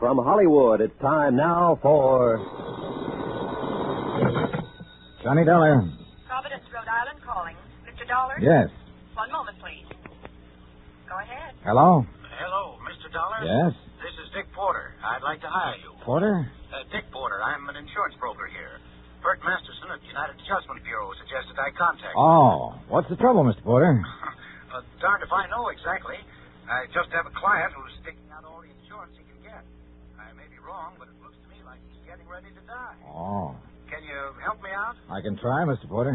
from Hollywood, it's time now for... Johnny Dollar. Providence, Rhode Island calling. Mr. Dollar? Yes. One moment, please. Go ahead. Hello? Hello, Mr. Dollar? Yes? This is Dick Porter. I'd like to hire you. Porter? Dick Porter. I'm an insurance broker here. Bert Masterson at the United Adjustment Bureau suggested I contact you. Oh, what's the trouble, Mr. Porter? Darned if I know exactly. I just have a client who's taking out all the insurance he can get. I may be wrong, but it looks to me like he's getting ready to die. Oh. Can you help me out? I can try, Mr. Porter.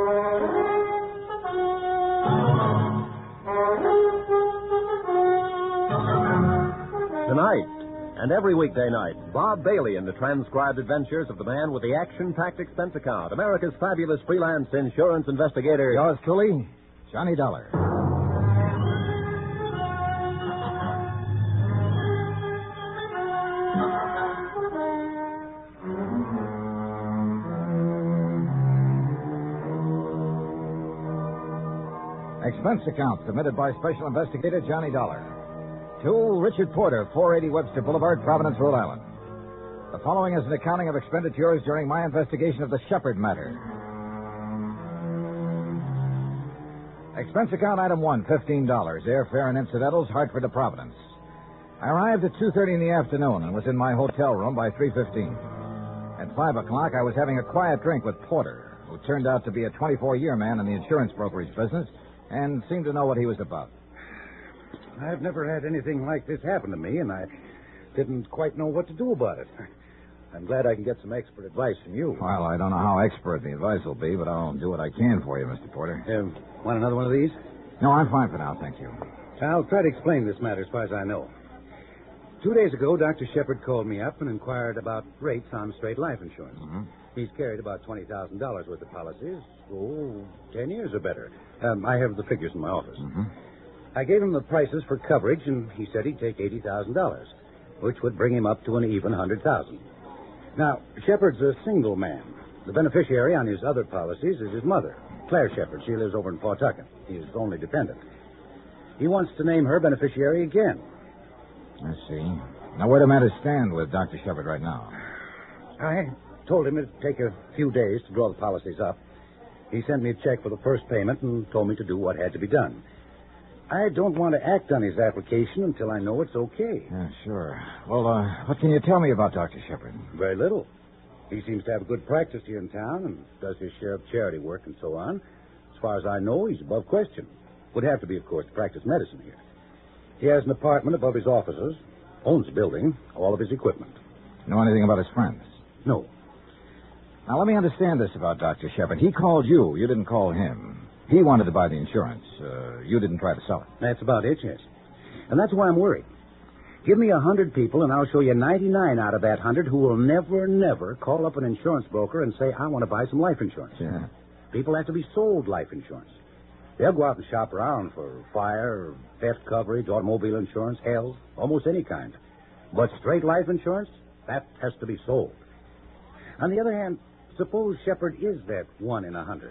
Tonight, and every weekday night, Bob Bailey in the transcribed adventures of the man with the action-packed expense account, America's fabulous freelance insurance investigator. Yours truly, Johnny Dollar. Expense account submitted by Special Investigator Johnny Dollar. To Richard Porter, 480 Webster Boulevard, Providence, Rhode Island. The following is an accounting of expenditures during my investigation of the Shepard matter. Expense account item 1, $15. Airfare and incidentals, Hartford to Providence. I arrived at 2:30 in the afternoon and was in my hotel room by 3:15. At 5 o'clock, I was having a quiet drink with Porter, who turned out to be a 24-year man in the insurance brokerage business and seemed to know what he was about. I've never had anything like this happen to me, and I didn't quite know what to do about it. I'm glad I can get some expert advice from you. Well, I don't know how expert the advice will be, but I'll do what I can for you, Mr. Porter. Want another one of these? No, I'm fine for now, thank you. I'll try to explain this matter as far as I know. 2 days ago, Dr. Shepard called me up and inquired about rates on straight life insurance. Mm-hmm. He's carried about $20,000 worth of policies. 10 years or better. I have the figures in my office. Mm-hmm. I gave him the prices for coverage, and he said he'd take $80,000, which would bring him up to an even $100,000. Now, Shepard's a single man. The beneficiary on his other policies is his mother, Claire Shepard. She lives over in Pawtucket. He's his only dependent. He wants to name her beneficiary again. I see. Now, where do matters stand with Dr. Shepard right now? I told him it'd take a few days to draw the policies up. He sent me a check for the first payment and told me to do what had to be done. I don't want to act on his application until I know it's okay. Yeah, sure. Well, what can you tell me about Dr. Shepard? Very little. He seems to have a good practice here in town and does his share of charity work and so on. As far as I know, he's above question. Would have to be, of course, to practice medicine here. He has an apartment above his offices, owns a building, all of his equipment. Know anything about his friends? No. Now, let me understand this about Dr. Shepard. He called you. You didn't call him. He wanted to buy the insurance. You didn't try to sell it. That's about it, yes. And that's why I'm worried. Give me 100 people, and I'll show you 99 out of that 100 who will never call up an insurance broker and say, I want to buy some life insurance. Yeah. People have to be sold life insurance. They'll go out and shop around for fire, theft coverage, automobile insurance, health, almost any kind. But straight life insurance, that has to be sold. On the other hand, suppose Shepard is that 1 in 100.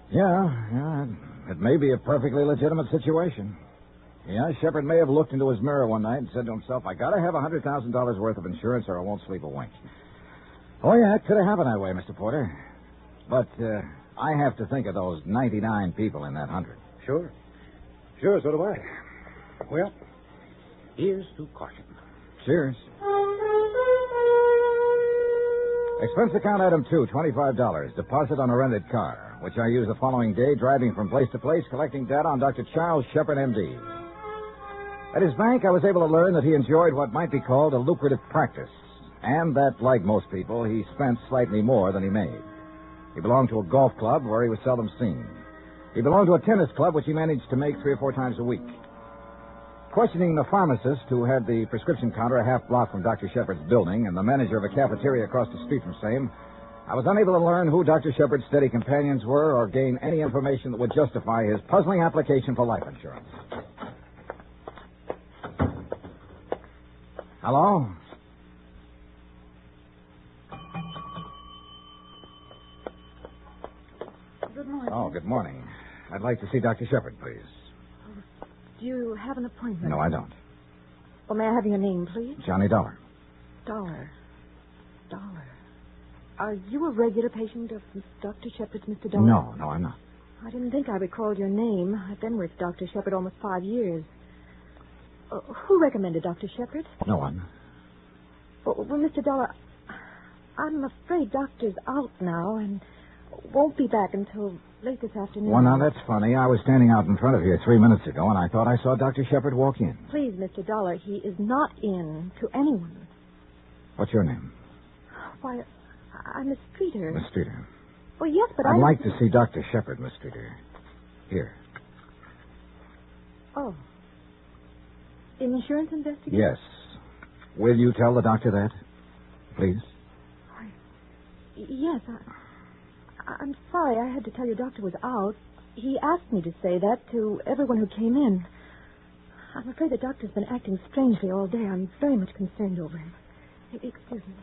Yeah. It may be a perfectly legitimate situation. Yeah, Shepard may have looked into his mirror one night and said to himself, I gotta have $100,000 worth of insurance or I won't sleep a wink. Oh, yeah, it could have happened that way, Mr. Porter. But I have to think of those 99 people in that 100. Sure, so do I. Well, here's to caution. Cheers. Expense account item 2, $25. Deposit on a rented car, which I use the following day, driving from place to place, collecting data on Dr. Charles Shepard, M.D. At his bank, I was able to learn that he enjoyed what might be called a lucrative practice, and that, like most people, he spent slightly more than he made. He belonged to a golf club where he was seldom seen. He belonged to a tennis club which he managed to make 3 or 4 times a week. Questioning the pharmacist who had the prescription counter a half block from Dr. Shepard's building and the manager of a cafeteria across the street from same, I was unable to learn who Dr. Shepard's steady companions were or gain any information that would justify his puzzling application for life insurance. Hello? Good morning. Oh, good morning. I'd like to see Dr. Shepard, please. Do you have an appointment? No, I don't. Well, may I have your name, please? Johnny Dollar. Dollar. Are you a regular patient of Dr. Shepard's, Mr. Dollar? No, I'm not. I didn't think I recalled your name. I've been with Dr. Shepard almost 5 years. Who recommended Dr. Shepard? No one. Well, Mr. Dollar, I'm afraid Doctor's out now and won't be back until late this afternoon. Well, now, that's funny. I was standing out in front of here 3 minutes ago, and I thought I saw Dr. Shepard walk in. Please, Mr. Dollar, he is not in to anyone. What's your name? Why, I'm Miss Streeter. Miss Streeter. Well, yes, but I'd like to see Dr. Shepard, Miss Streeter. Here. Oh. Insurance investigator? Yes. Will you tell the doctor that, please? Yes, I'm sorry I had to tell your doctor was out. He asked me to say that to everyone who came in. I'm afraid the doctor's been acting strangely all day. I'm very much concerned over him. Excuse me.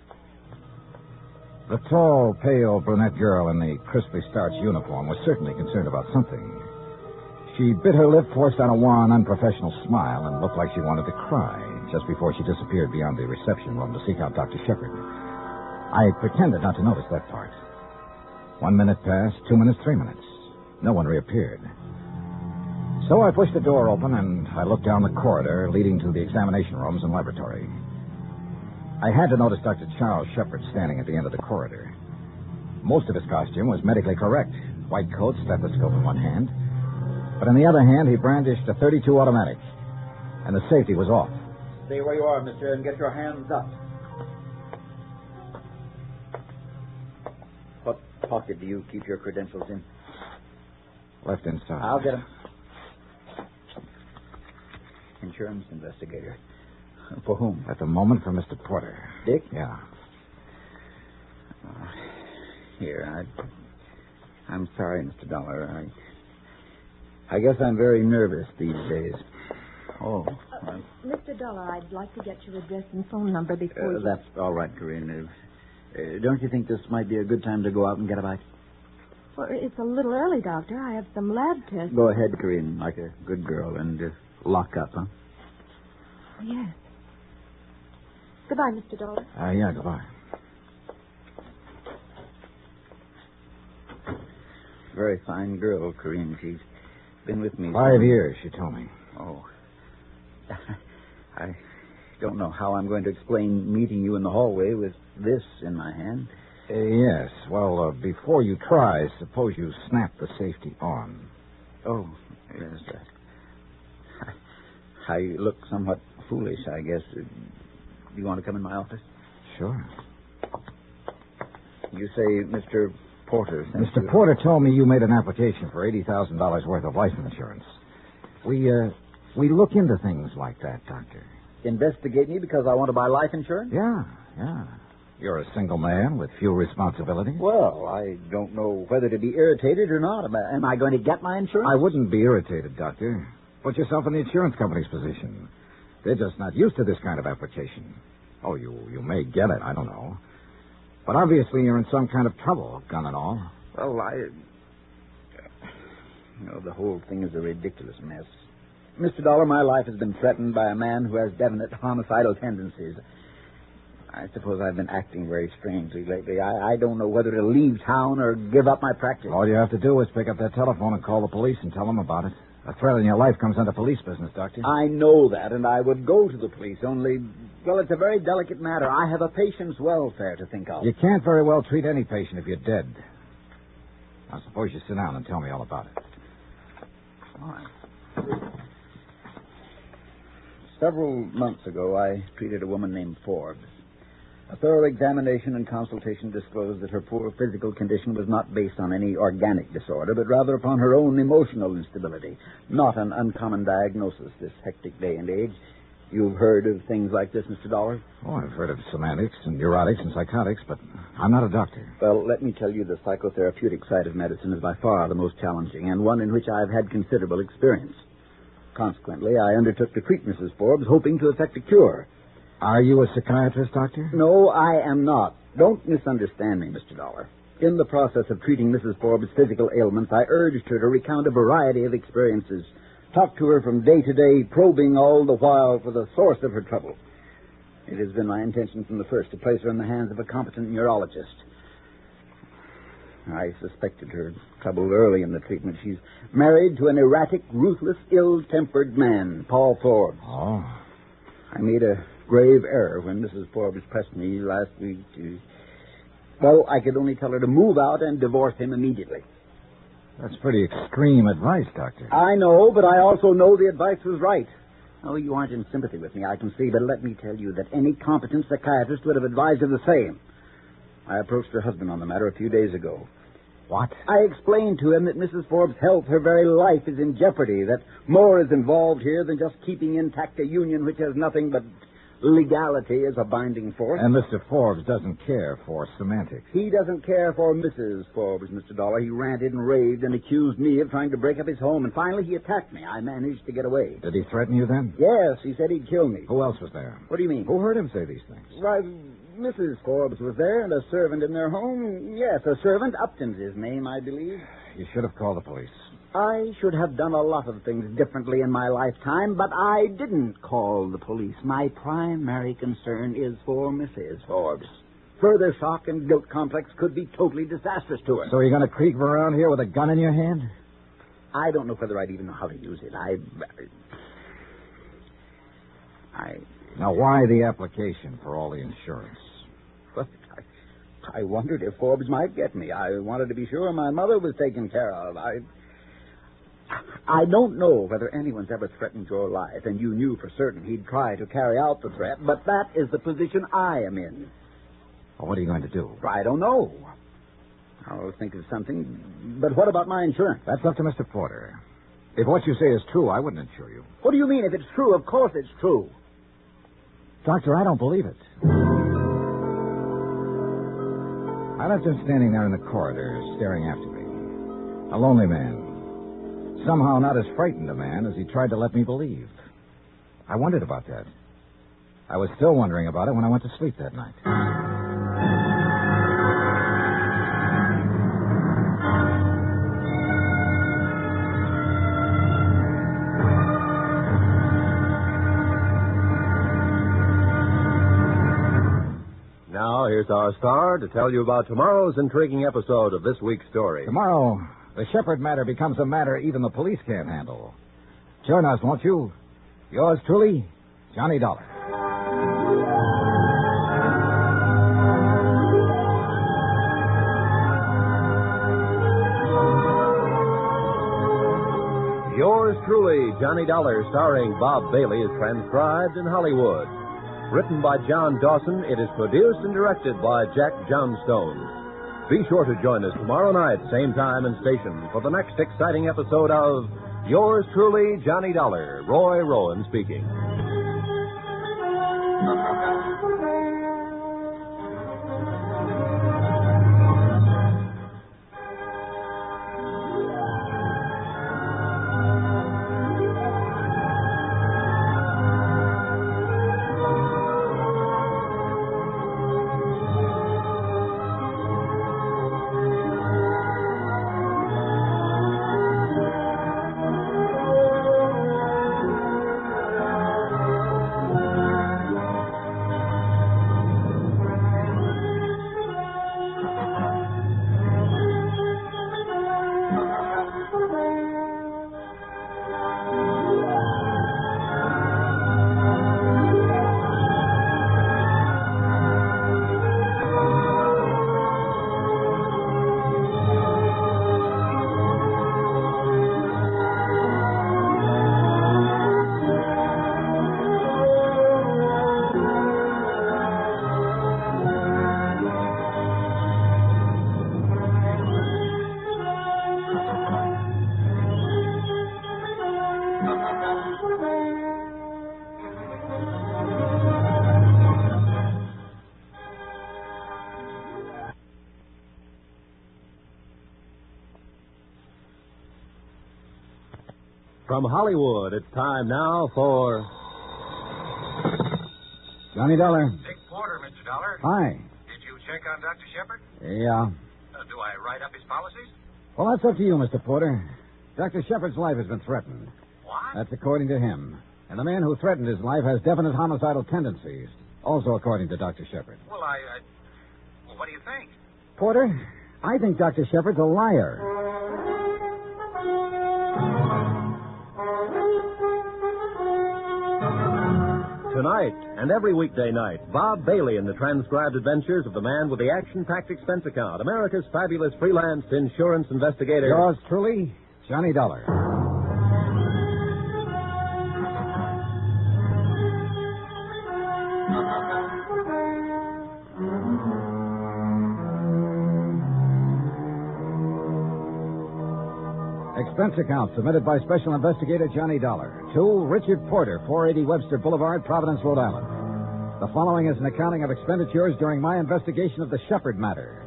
The tall, pale, brunette girl in the crisply starched uniform was certainly concerned about something. She bit her lip, forced on a wan, unprofessional smile, and looked like she wanted to cry just before she disappeared beyond the reception room to seek out Dr. Shepard. I pretended not to notice that part. 1 minute passed, 2 minutes, 3 minutes. No one reappeared. So I pushed the door open, and I looked down the corridor leading to the examination rooms and laboratory. I had to notice Dr. Charles Shepard standing at the end of the corridor. Most of his costume was medically correct. White coat, stethoscope in one hand. But in the other hand, he brandished a .32 automatic. And the safety was off. Stay where you are, mister, and get your hands up. What pocket do you keep your credentials in? Left inside. I'll get them. Insurance investigator. For whom? At the moment, for Mr. Porter. Dick? Yeah. Here, I'm sorry, Mr. Dollar. I guess I'm very nervous these days. Oh. Mr. Dollar, I'd like to get your address and phone number before you... That's all right, Corinne. Don't you think this might be a good time to go out and get a bite? Well, it's a little early, Doctor. I have some lab tests. Go ahead, Corinne, like a good girl, and lock up, huh? Yes. Goodbye, Mr. Dollar. Yeah, goodbye. Very fine girl, Corinne. She's been with me... 5 years, she told me. Oh. I don't know how I'm going to explain meeting you in the hallway with this in my hand. Yes. Well, before you try, suppose you snap the safety on. Oh, yes. I look somewhat foolish, I guess. Do you want to come in my office? Sure. You say Mr. Porter sent Mr. you... Porter told me you made an application for $80,000 worth of life insurance. We look into things like that, Doctor. Investigate me because I want to buy life insurance? Yeah. You're a single man with few responsibilities. Well, I don't know whether to be irritated or not. Am I going to get my insurance? I wouldn't be irritated, Doctor. Put yourself in the insurance company's position. They're just not used to this kind of application. Oh, you may get it, I don't know. But obviously you're in some kind of trouble, gun and all. Well, the whole thing is a ridiculous mess. Mr. Dollar, my life has been threatened by a man who has definite homicidal tendencies. I suppose I've been acting very strangely lately. I don't know whether to leave town or give up my practice. All you have to do is pick up that telephone and call the police and tell them about it. A threat in your life comes under police business, Doctor. I know that, and I would go to the police, only, well, it's a very delicate matter. I have a patient's welfare to think of. You can't very well treat any patient if you're dead. Now, suppose you sit down and tell me all about it. All right. Several months ago, I treated a woman named Forbes. A thorough examination and consultation disclosed that her poor physical condition was not based on any organic disorder, but rather upon her own emotional instability. Not an uncommon diagnosis this hectic day and age. You've heard of things like this, Mr. Dollar? Oh, I've heard of semantics and neurotics and psychotics, but I'm not a doctor. Well, let me tell you, the psychotherapeutic side of medicine is by far the most challenging, and one in which I've had considerable experience. Consequently, I undertook to treat Mrs. Forbes, hoping to effect a cure. Are you a psychiatrist, Doctor? No, I am not. Don't misunderstand me, Mr. Dollar. In the process of treating Mrs. Forbes' physical ailments, I urged her to recount a variety of experiences. Talked to her from day to day, probing all the while for the source of her trouble. It has been my intention from the first to place her in the hands of a competent neurologist. I suspected her trouble early in the treatment. She's married to an erratic, ruthless, ill-tempered man, Paul Forbes. Oh? I made a grave error when Mrs. Forbes pressed me last week to... Well, I could only tell her to move out and divorce him immediately. That's pretty extreme advice, Doctor. I know, but I also know the advice was right. Oh, you aren't in sympathy with me, I can see, but let me tell you that any competent psychiatrist would have advised her the same. I approached her husband on the matter a few days ago. What? I explained to him that Mrs. Forbes' health, her very life, is in jeopardy, that more is involved here than just keeping intact a union which has nothing but legality as a binding force. And Mr. Forbes doesn't care for semantics. He doesn't care for Mrs. Forbes, Mr. Dollar. He ranted and raved and accused me of trying to break up his home, and finally he attacked me. I managed to get away. Did he threaten you then? Yes, he said he'd kill me. Who else was there? What do you mean? Who heard him say these things? Why, Mrs. Forbes was there, and a servant in their home. Yes, a servant. Upton's his name, I believe. You should have called the police. I should have done a lot of things differently in my lifetime, but I didn't call the police. My primary concern is for Mrs. Forbes. Further shock and guilt complex could be totally disastrous to her. So you're going to creep around here with a gun in your hand? I don't know whether I'd even know how to use it. Now, why the application for all the insurance? But I wondered if Forbes might get me. I wanted to be sure my mother was taken care of. I don't know whether anyone's ever threatened your life, and you knew for certain he'd try to carry out the threat, but that is the position I am in. Well, what are you going to do? I don't know. I'll think of something. But what about my insurance? That's up to Mr. Porter. If what you say is true, I wouldn't insure you. What do you mean, if it's true? Of course it's true. Doctor, I don't believe it. I left him standing there in the corridor, staring after me. A lonely man. Somehow not as frightened a man as he tried to let me believe. I wondered about that. I was still wondering about it when I went to sleep that night. Now, here's our star to tell you about tomorrow's intriguing episode of this week's story. Tomorrow, the Shepherd matter becomes a matter even the police can't handle. Join us, won't you? Yours truly, Johnny Dollar. Yours truly, Johnny Dollar, starring Bob Bailey, is transcribed in Hollywood. Written by John Dawson, it is produced and directed by Jack Johnstone. Be sure to join us tomorrow night, same time and station, for the next exciting episode of Yours truly, Johnny Dollar. Roy Rowan speaking. From Hollywood, it's time now for... Johnny Dollar. Dick Porter, Mr. Dollar. Hi. Did you check on Dr. Shepard? Yeah. Do I write up his policies? Well, that's up to you, Mr. Porter. Dr. Shepard's life has been threatened. What? That's according to him. And the man who threatened his life has definite homicidal tendencies. Also according to Dr. Shepard. Well, well, what do you think? Porter, I think Dr. Shepard's a liar. Tonight and every weekday night, Bob Bailey in the transcribed adventures of the man with the action-packed expense account, America's fabulous freelance insurance investigator. Yours truly, Johnny Dollar. Expense account submitted by Special Investigator Johnny Dollar to Richard Porter, 480 Webster Boulevard, Providence, Rhode Island. The following is an accounting of expenditures during my investigation of the Shepard matter.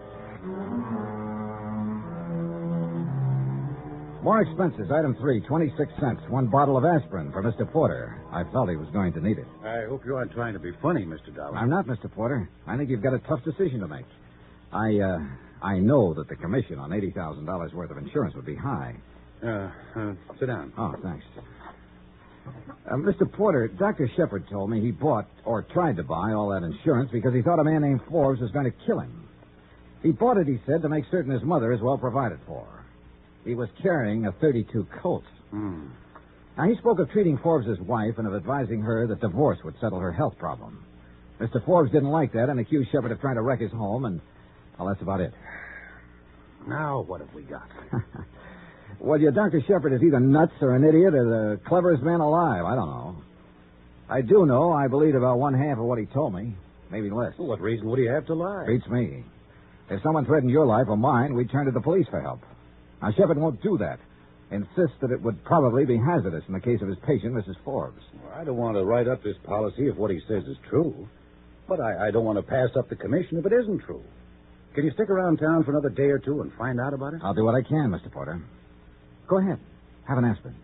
More expenses. Item 3, 26 cents. One bottle of aspirin for Mr. Porter. I felt he was going to need it. I hope you aren't trying to be funny, Mr. Dollar. I'm not, Mr. Porter. I think you've got a tough decision to make. I know that the commission on $80,000 worth of insurance would be high. Sit down. Oh, thanks. Mr. Porter, Dr. Shepard told me he bought, or tried to buy, all that insurance because he thought a man named Forbes was going to kill him. He bought it, he said, to make certain his mother is well provided for. He was carrying a .32 Colt. Now, he spoke of treating Forbes' wife and of advising her that divorce would settle her health problem. Mr. Forbes didn't like that and accused Shepard of trying to wreck his home, and, well, that's about it. Now, what have we got? Well, your Dr. Shepard is either nuts or an idiot or the cleverest man alive. I don't know. I do know I believed about one half of what he told me. Maybe less. Well, what reason would he have to lie? Beats me. If someone threatened your life or mine, we'd turn to the police for help. Now, Shepard won't do that. Insists that it would probably be hazardous in the case of his patient, Mrs. Forbes. Well, I don't want to write up this policy if what he says is true. But I don't want to pass up the commission if it isn't true. Can you stick around town for another day or two and find out about it? I'll do what I can, Mr. Porter. Go ahead. Have an aspirin.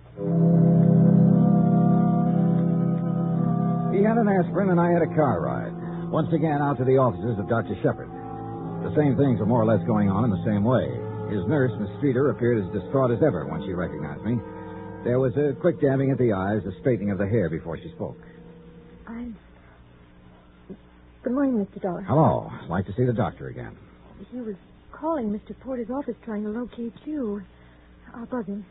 He had an aspirin and I had a car ride. Once again, out to the offices of Dr. Shepard. The same things were more or less going on in the same way. His nurse, Miss Streeter, appeared as distraught as ever when she recognized me. There was a quick dabbing at the eyes, a straightening of the hair before she spoke. Good morning, Mr. Dollar. Hello. I'd like to see the doctor again. He was calling Mr. Porter's office trying to locate you. I'll buzz him.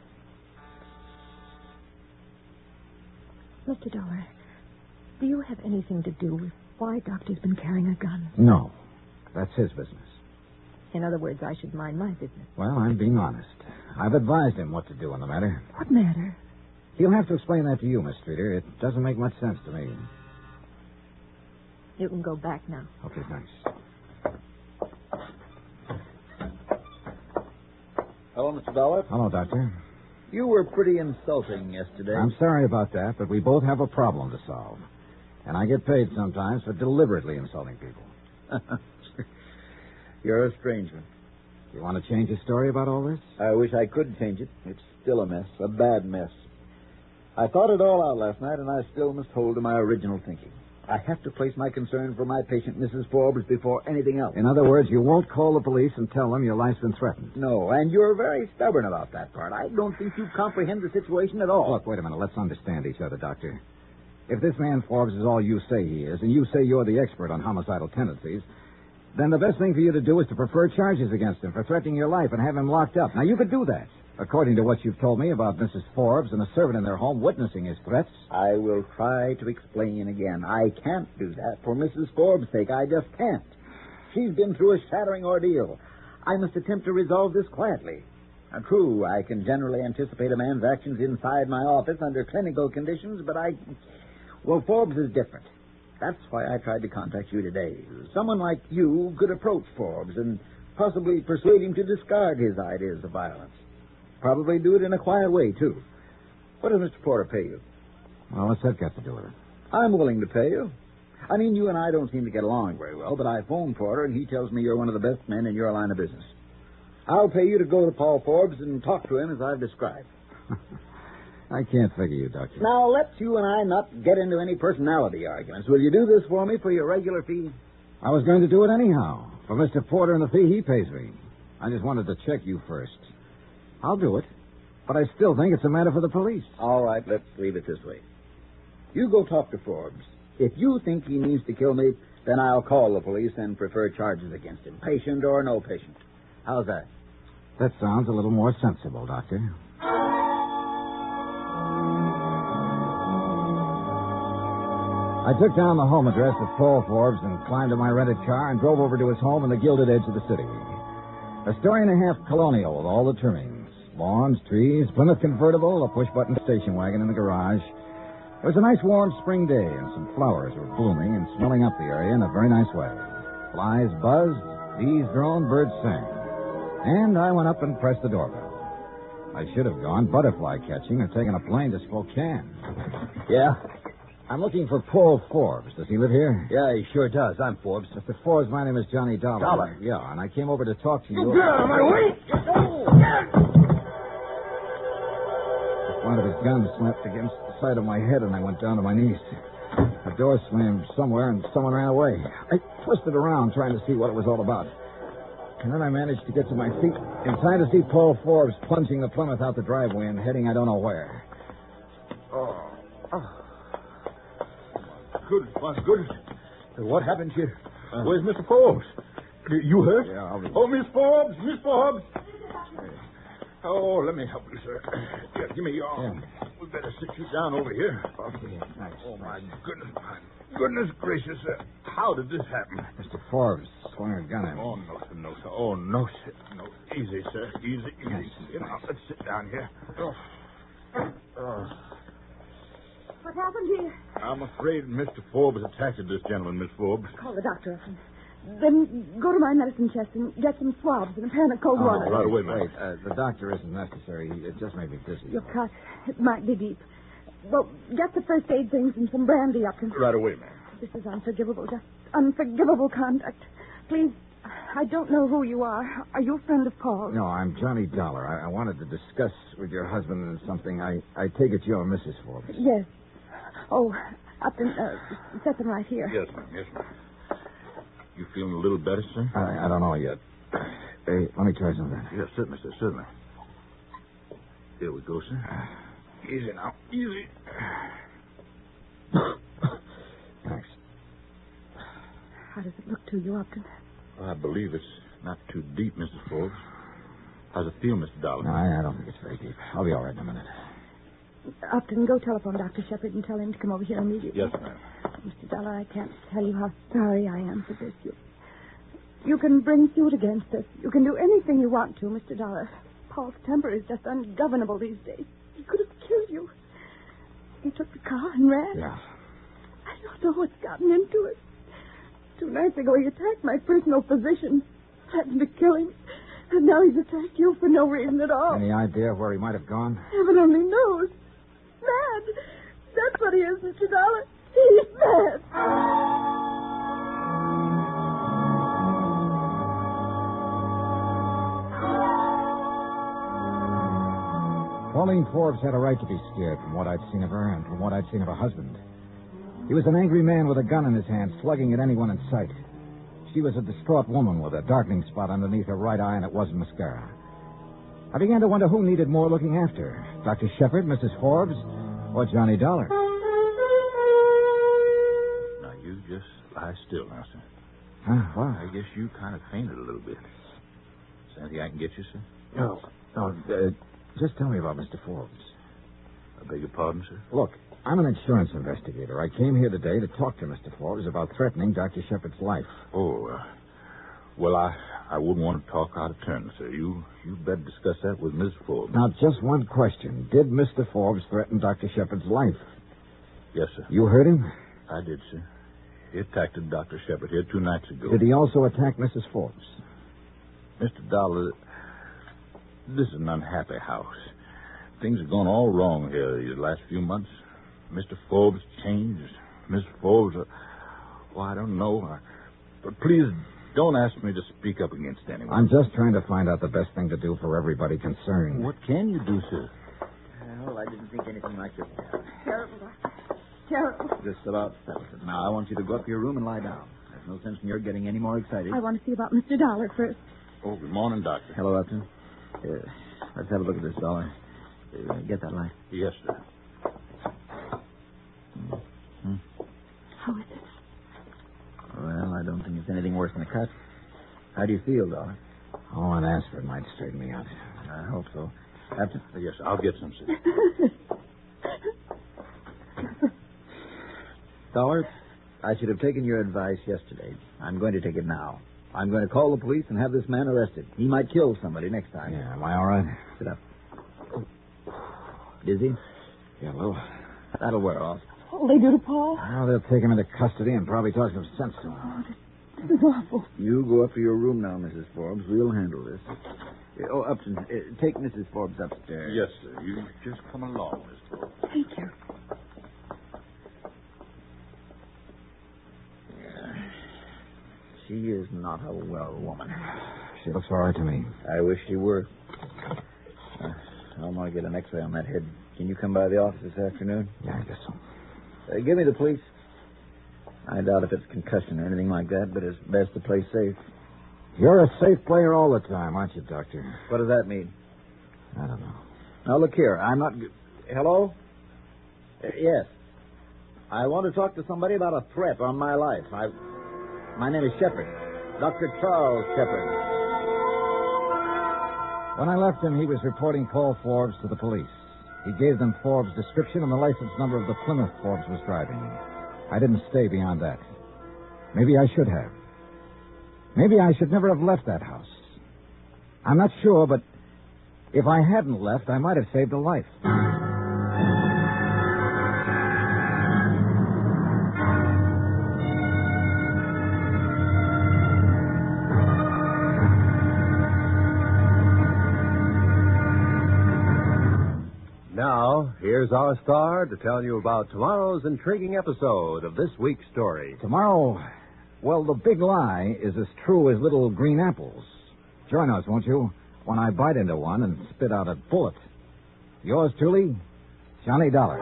Mr. Dollar, do you have anything to do with why Doctor's been carrying a gun? No. That's his business. In other words, I should mind my business. Well, I'm being honest. I've advised him what to do on the matter. What matter? He'll have to explain that to you, Miss Streeter. It doesn't make much sense to me. You can go back now. Okay, thanks. Hello, Mr. Dollar. Hello, Doctor. You were pretty insulting yesterday. I'm sorry about that, but we both have a problem to solve. And I get paid sometimes for deliberately insulting people. You're a stranger. You want to change your story about all this? I wish I could change it. It's still a mess, a bad mess. I thought it all out last night, and I still must hold to my original thinking. I have to place my concern for my patient, Mrs. Forbes, before anything else. In other words, you won't call the police and tell them your life's been threatened. No, and you're very stubborn about that part. I don't think you comprehend the situation at all. Look, wait a minute. Let's understand each other, Doctor. If this man Forbes is all you say he is, and you say you're the expert on homicidal tendencies, then the best thing for you to do is to prefer charges against him for threatening your life and have him locked up. Now, you could do that. According to what you've told me about Mrs. Forbes and a servant in their home witnessing his threats. I will try to explain again. I can't do that for Mrs. Forbes' sake. I just can't. She's been through a shattering ordeal. I must attempt to resolve this quietly. Now, true, I can generally anticipate a man's actions inside my office under clinical conditions, but well, Forbes is different. That's why I tried to contact you today. Someone like you could approach Forbes and possibly persuade him to discard his ideas of violence. Probably do it in a quiet way, too. What does Mr. Porter pay you? Well, what's that got to do with it? I'm willing to pay you. I mean, you and I don't seem to get along very well, but I phoned Porter, and he tells me you're one of the best men in your line of business. I'll pay you to go to Paul Forbes and talk to him as I've described. I can't figure you, Doctor. Now, let's you and I not get into any personality arguments. Will you do this for me for your regular fee? I was going to do it anyhow, for Mr. Porter and the fee he pays me. I just wanted to check you first. I'll do it, but I still think it's a matter for the police. All right, let's leave it this way. You go talk to Forbes. If you think he means to kill me, then I'll call the police and prefer charges against him, patient or no patient. How's that? That sounds a little more sensible, Doctor. I took down the home address of Paul Forbes and climbed in my rented car and drove over to his home in the gilded edge of the city. A story-and-a-half colonial with all the trimmings. Lawns, trees, Plymouth convertible, a push-button station wagon in the garage. It was a nice warm spring day, and some flowers were blooming and smelling up the area in a very nice way. Flies buzzed, bees droned, birds sang. And I went up and pressed the doorbell. I should have gone butterfly catching or taken a plane to Spokane. Yeah? I'm looking for Paul Forbes. Does he live here? Yeah, he sure does. I'm Forbes. Mr. Forbes, my name is Johnny Dollar. Dollar? Yeah, and I came over to talk to you. Get out of my way! One of his guns slapped against the side of my head, and I went down to my knees. The door slammed somewhere, and someone ran away. I twisted around trying to see what it was all about. And then I managed to get to my feet in time to see Paul Forbes plunging the Plymouth out the driveway and heading I don't know where. Good. What happened here? Where's Mr. Forbes? You hurt? Yeah, Oh, Miss Forbes! Miss Forbes! Oh, let me help you, sir. Here, give me your arm. Yeah. We better sit you down over here. Nice. Oh, my goodness. Goodness gracious, sir. How did this happen? Mr. Forbes swung a gun at me. Oh, no, sir, no, sir. Oh, no, sir. No. Easy, sir. Easy. You know, let's sit down here. What happened here? I'm afraid Mr. Forbes attacked this gentleman, Miss Forbes. Call the doctor up. Then go to my medicine chest and get some swabs and a pan of cold water. Right away, ma'am. Wait, the doctor isn't necessary. It just made me dizzy. Your cut, it might be deep. Well, get the first aid things and some brandy up to... Right away, ma'am. This is unforgivable, just unforgivable conduct. Please, I don't know who you are. Are you a friend of Paul's? No, I'm Johnny Dollar. I wanted to discuss with your husband something. I take it you're Mrs. Forbes. Yes. Oh, Upton, set them right here. Yes, ma'am. Yes, ma'am. You feeling a little better, sir? I don't know yet. Hey, let me try something. Yes, certainly, sir. Certainly. Here we go, sir. Easy now. Easy. Thanks. How does it look to you, Upton? I believe it's not too deep, Mrs. Forbes. How's it feel, Mr. Dollar? No, I don't think it's very deep. I'll be all right in a minute. Upton, go telephone Dr. Shepard and tell him to come over here immediately. Yes, ma'am. Mr. Dollar, I can't tell you how sorry I am for this. You can bring suit against us. You can do anything you want to, Mr. Dollar. Paul's temper is just ungovernable these days. He could have killed you. He took the car and ran. Yeah. I don't know what's gotten into it. 2 nights ago, he attacked my personal physician, threatened to kill him. And now he's attacked you for no reason at all. Any idea where he might have gone? Heaven only knows. Mad. That's what he is, Mr. Dollar. He's mad. Pauline Forbes had a right to be scared from what I'd seen of her and from what I'd seen of her husband. He was an angry man with a gun in his hand, slugging at anyone in sight. She was a distraught woman with a darkening spot underneath her right eye, and it wasn't mascara. I began to wonder who needed more looking after, Dr. Shepard, Mrs. Forbes, or Johnny Dollar. Now, you just lie still now, sir. Huh? What? I guess you kind of fainted a little bit. Is there anything I can get you, sir? No, just tell me about Mr. Forbes. I beg your pardon, sir? Look, I'm an insurance investigator. I came here today to talk to Mr. Forbes about threatening Dr. Shepard's life. Oh, well, I wouldn't want to talk out of turn, sir. You better discuss that with Miss Forbes. Now, just one question. Did Mr. Forbes threaten Dr. Shepard's life? Yes, sir. You heard him? I did, sir. He attacked Dr. Shepard here 2 nights ago. Did he also attack Mrs. Forbes? Mr. Dollar, this is an unhappy house. Things have gone all wrong here these last few months. Mr. Forbes changed. Miss Forbes, I don't know. But please don't ask me to speak up against anyone. I'm just trying to find out the best thing to do for everybody concerned. What can you do, sir? Well, I didn't think anything like it. Terrible, Doctor. Terrible. Just about settled it. Now, I want you to go up to your room and lie down. There's no sense in your getting any more excited. I want to see about Mr. Dollar first. Oh, good morning, Doctor. Hello, Upton. Let's have a look at this, Dollar. Get that light. Yes, sir. How anything worse than a cut. How do you feel, Dollar? Oh, an aspirin might straighten me out. I hope so. Yes, I'll get some. Dollar, I should have taken your advice yesterday. I'm going to take it now. I'm going to call the police and have this man arrested. He might kill somebody next time. Yeah, am I all right? Sit up. Dizzy? Yeah, well. That'll wear off. What'll they do to Paul? Well, they'll take him into custody and probably talk some sense to him. Oh, this is awful. You go up to your room now, Mrs. Forbes. We'll handle this. Oh, Upton, take Mrs. Forbes upstairs. Yes, sir. You just come along, Mr. Forbes. Thank you. She is not a well woman. She looks all right to me. I wish she were. I'm going to get an x-ray on that head. Can you come by the office this afternoon? Yeah, I guess so. Give me the police. I doubt if it's concussion or anything like that, but it's best to play safe. You're a safe player all the time, aren't you, Doctor? What does that mean? I don't know. Now, look here. I'm not... Hello? Yes. I want to talk to somebody about a threat on my life. My name is Shepard. Dr. Charles Shepard. When I left him, he was reporting Paul Forbes to the police. He gave them Forbes' description and the license number of the Plymouth Forbes was driving. I didn't stay beyond that. Maybe I should have. Maybe I should never have left that house. I'm not sure, but if I hadn't left, I might have saved a life. Now, here's our star to tell you about tomorrow's intriguing episode of this week's story. Tomorrow, well, the big lie is as true as little green apples. Join us, won't you, when I bite into one and spit out a bullet. Yours truly, Johnny Dollar.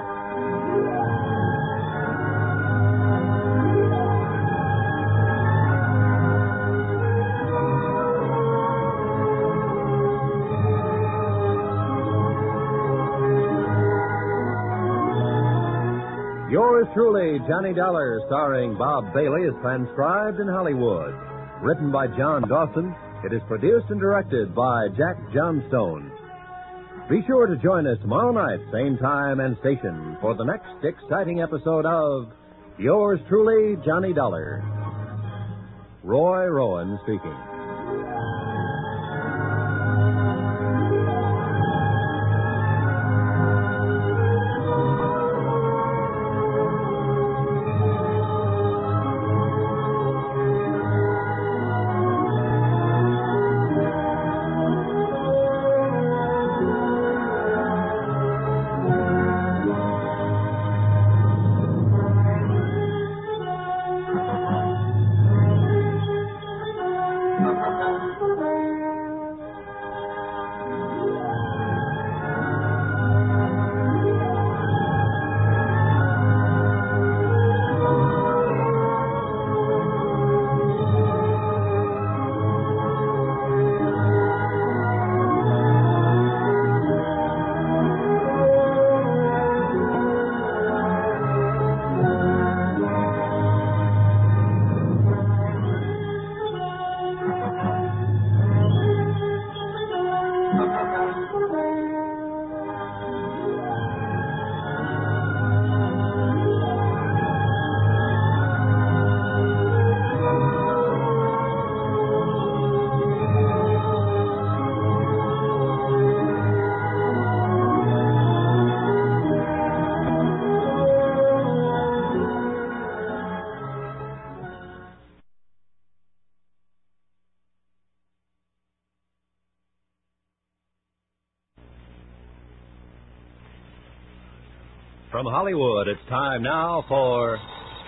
Yours truly, Johnny Dollar, starring Bob Bailey, is transcribed in Hollywood. Written by John Dawson, it is produced and directed by Jack Johnstone. Be sure to join us tomorrow night, same time and station, for the next exciting episode of Yours truly, Johnny Dollar. Roy Rowan speaking. From Hollywood, it's time now for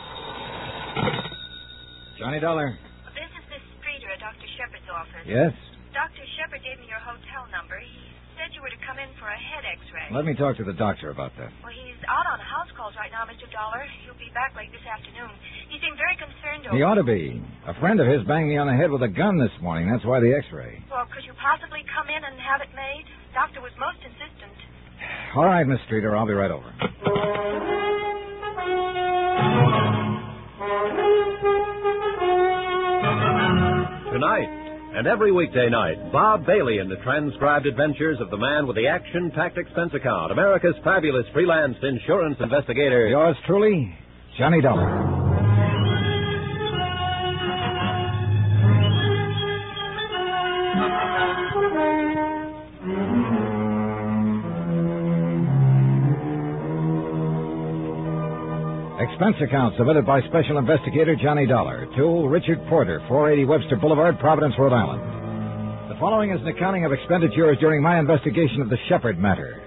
Johnny Dollar. This is Miss Streeter at Dr. Shepard's office. Yes? Dr. Shepard gave me your hotel number. He said you were to come in for a head x-ray. Let me talk to the doctor about that. Well, he's out on house calls right now, Mr. Dollar. He'll be back late this afternoon. He seemed very concerned over He ought to be. A friend of his banged me on the head with a gun this morning. That's why the x-ray. Well, could you possibly come in and have it made? Doctor was most insistent. All right, Miss Streeter. I'll be right over. tonight. And every weekday night, Bob Bailey in the transcribed adventures of the man with the action tact expense account, America's fabulous freelance insurance investigator. Yours truly, Johnny Dollar. Expense account submitted by Special Investigator Johnny Dollar to Richard Porter, 480 Webster Boulevard, Providence, Rhode Island. The following is an accounting of expenditures during my investigation of the Shepard matter.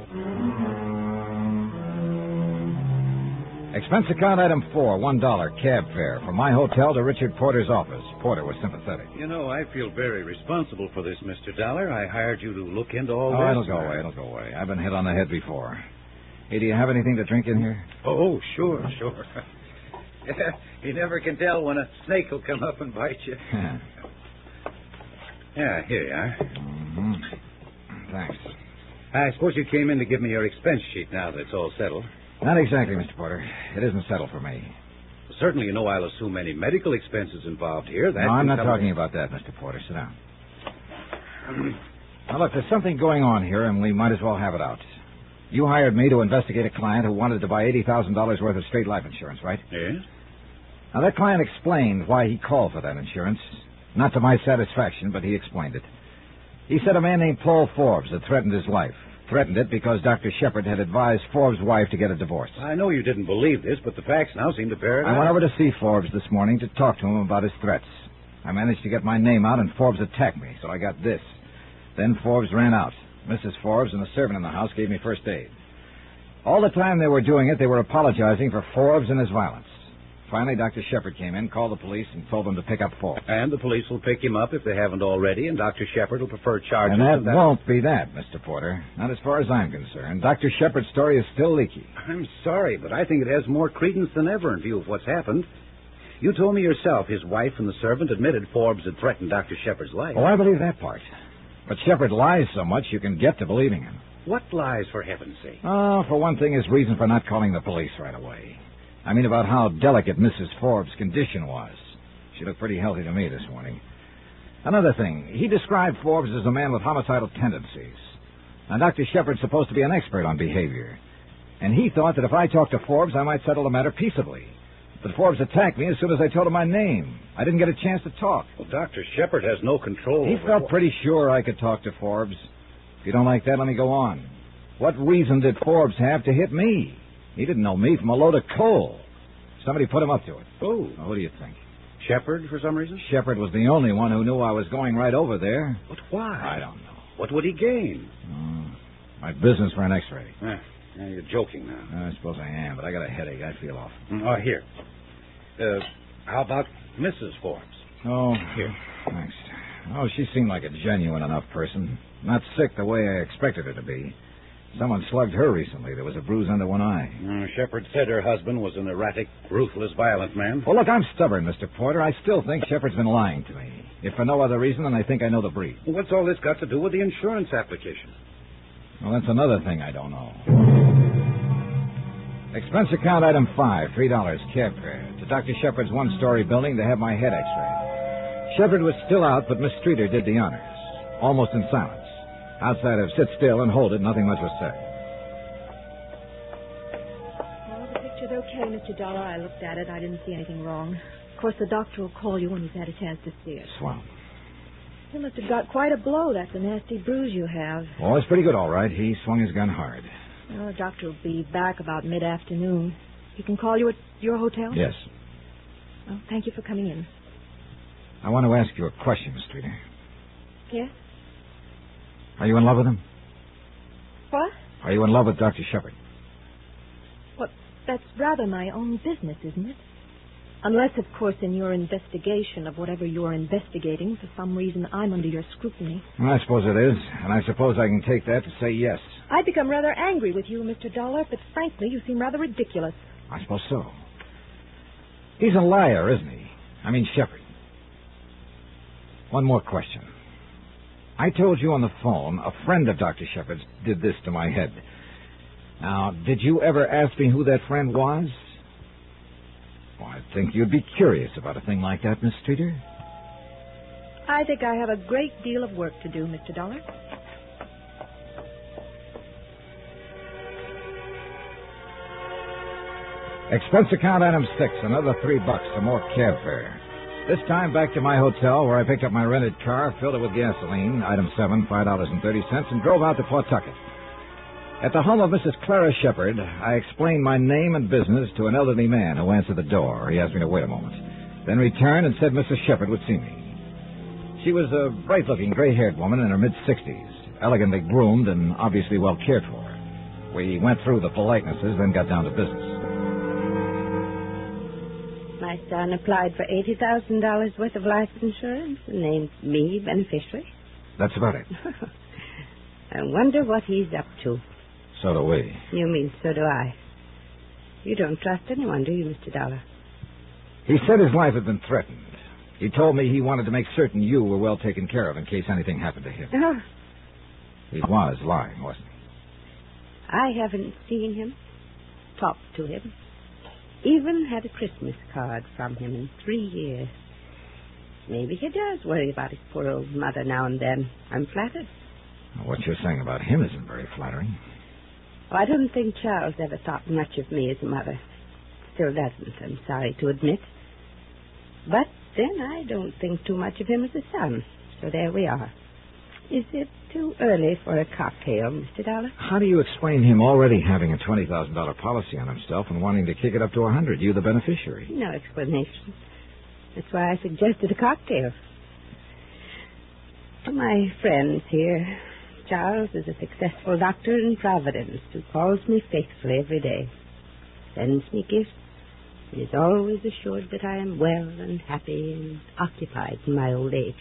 Expense account item 4, $1 cab fare from my hotel to Richard Porter's office. Porter was sympathetic. You know, I feel very responsible for this, Mr. Dollar. I hired you to look into all this. It'll go away. I've been hit on the head before. Hey, do you have anything to drink in here? Oh, sure. You never can tell when a snake will come up and bite you. Yeah, here you are. Mm-hmm. Thanks. I suppose you came in to give me your expense sheet now that it's all settled. Not exactly, Mr. Porter. It isn't settled for me. Certainly, you know I'll assume any medical expenses involved here. No, I'm not talking about that, Mr. Porter. Sit down. Now, look, there's something going on here, and we might as well have it out. You hired me to investigate a client who wanted to buy $80,000 worth of straight life insurance, right? Yes. Now, that client explained why he called for that insurance. Not to my satisfaction, but he explained it. He said a man named Paul Forbes had threatened his life. Threatened it because Dr. Shepard had advised Forbes' wife to get a divorce. I know you didn't believe this, but the facts now seem to bear it out. I went over to see Forbes this morning to talk to him about his threats. I managed to get my name out, and Forbes attacked me, so I got this. Then Forbes ran out. Mrs. Forbes and the servant in the house gave me first aid. All the time they were doing it, they were apologizing for Forbes and his violence. Finally, Dr. Shepard came in, called the police, and told them to pick up Forbes. And the police will pick him up if they haven't already, and Dr. Shepard will prefer charges. And that won't be that, Mr. Porter. Not as far as I'm concerned. Dr. Shepard's story is still leaky. I'm sorry, but I think it has more credence than ever in view of what's happened. You told me yourself his wife and the servant admitted Forbes had threatened Dr. Shepard's life. Oh, I believe that part. But Shepard lies so much you can get to believing him. What lies, for heaven's sake? Oh, for one thing, his reason for not calling the police right away. I mean about how delicate Mrs. Forbes' condition was. She looked pretty healthy to me this morning. Another thing, he described Forbes as a man with homicidal tendencies. Now, Dr. Shepard's supposed to be an expert on behavior. And he thought that if I talked to Forbes, I might settle the matter peaceably. But Forbes attacked me as soon as I told him my name. I didn't get a chance to talk. Well, Dr. Shepard has no control. He felt pretty sure I could talk to Forbes. If you don't like that, let me go on. What reason did Forbes have to hit me? He didn't know me from a load of coal. Somebody put him up to it. Oh. Now, what do you think? Shepard, for some reason? Shepard was the only one who knew I was going right over there. But why? I don't know. What would he gain? My business for an x-ray. Now you're joking now. I suppose I am, but I got a headache. I feel off. Oh, here. How about Mrs. Forbes? Oh, here. Thanks. Oh, she seemed like a genuine enough person. Not sick the way I expected her to be. Someone slugged her recently. There was a bruise under one eye. Shepard said her husband was an erratic, ruthless, violent man. Well, look, I'm stubborn, Mr. Porter. I still think Shepard's been lying to me. If for no other reason than I think I know the breed. Well, what's all this got to do with the insurance application? Well, that's another thing I don't know. Expense account item 5, $3 cab fare to Dr. Shepard's one-story building to have my head x-rayed. Shepard was still out, but Miss Streeter did the honors, almost in silence. Outside of sit still and hold it, nothing much was said. Well, the picture's okay, Mr. Dollar. I looked at it. I didn't see anything wrong. Of course, the doctor will call you when he's had a chance to see it. Swell. You must have got quite a blow. That's a nasty bruise you have. Oh, it's pretty good, all right. He swung his gun hard. Well, the doctor will be back about mid-afternoon. He can call you at your hotel? Yes. Well, thank you for coming in. I want to ask you a question, Miss Streeter. Yes? Are you in love with him? What? Are you in love with Dr. Shepard? Well, that's rather my own business, isn't it? Unless, of course, in your investigation of whatever you're investigating, for some reason I'm under your scrutiny. Well, I suppose it is, and I suppose I can take that to say yes. I'd become rather angry with you, Mr. Dollar, but frankly, you seem rather ridiculous. I suppose so. He's a liar, isn't he? I mean, Shepard. One more question. I told you on the phone a friend of Dr. Shepard's did this to my head. Now, did you ever ask me who that friend was? Well, I think you'd be curious about a thing like that, Miss Streeter. I think I have a great deal of work to do, Mr. Dollar. Expense account item 6, another $3 for more cab fare. This time back to my hotel where I picked up my rented car, filled it with gasoline, item 7, $5.30, and drove out to Pawtucket. At the home of Mrs. Clara Shepard, I explained my name and business to an elderly man who answered the door. He asked me to wait a moment, then returned and said Mrs. Shepard would see me. She was a bright-looking, gray-haired woman in her mid-60s, elegantly groomed and obviously well cared for. We went through the politenesses, then got down to business. My son applied for $80,000 worth of life insurance and named me beneficiary. That's about it. I wonder what he's up to. So do we. You mean so do I. You don't trust anyone, do you, Mr. Dollar? He said his life had been threatened. He told me he wanted to make certain you were well taken care of in case anything happened to him. Oh. He was lying, wasn't he? I haven't seen him, talked to him, even had a Christmas card from him in 3 years. Maybe he does worry about his poor old mother now and then. I'm flattered. What you're saying about him isn't very flattering. Oh, I don't think Charles ever thought much of me as a mother. Still doesn't, I'm sorry to admit. But then I don't think too much of him as a son. So there we are. Is it too early for a cocktail, Mr. Dollar? How do you explain him already having a $20,000 policy on himself and wanting to kick it up to $100,000? You, the beneficiary. No explanation. That's why I suggested a cocktail. To my friends here, Charles is a successful doctor in Providence who calls me faithfully every day, sends me gifts, and is always assured that I am well and happy and occupied in my old age.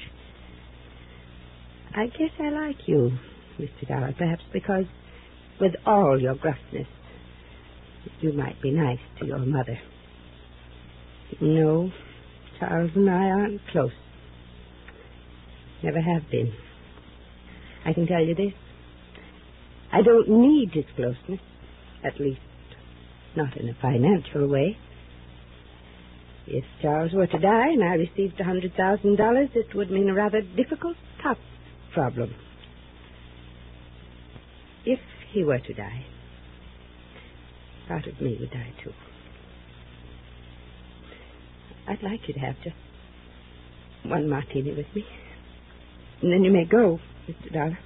I guess I like you, Mr. Dollar, perhaps because, with all your gruffness, you might be nice to your mother. No, Charles and I aren't close. Never have been. I can tell you this. I don't need his closeness, at least not in a financial way. If Charles were to die and I received $100,000, it would mean a rather difficult top problem. If he were to die, part of me would die too. I'd like you to have just one martini with me. And then you may go, Mr. Dollar.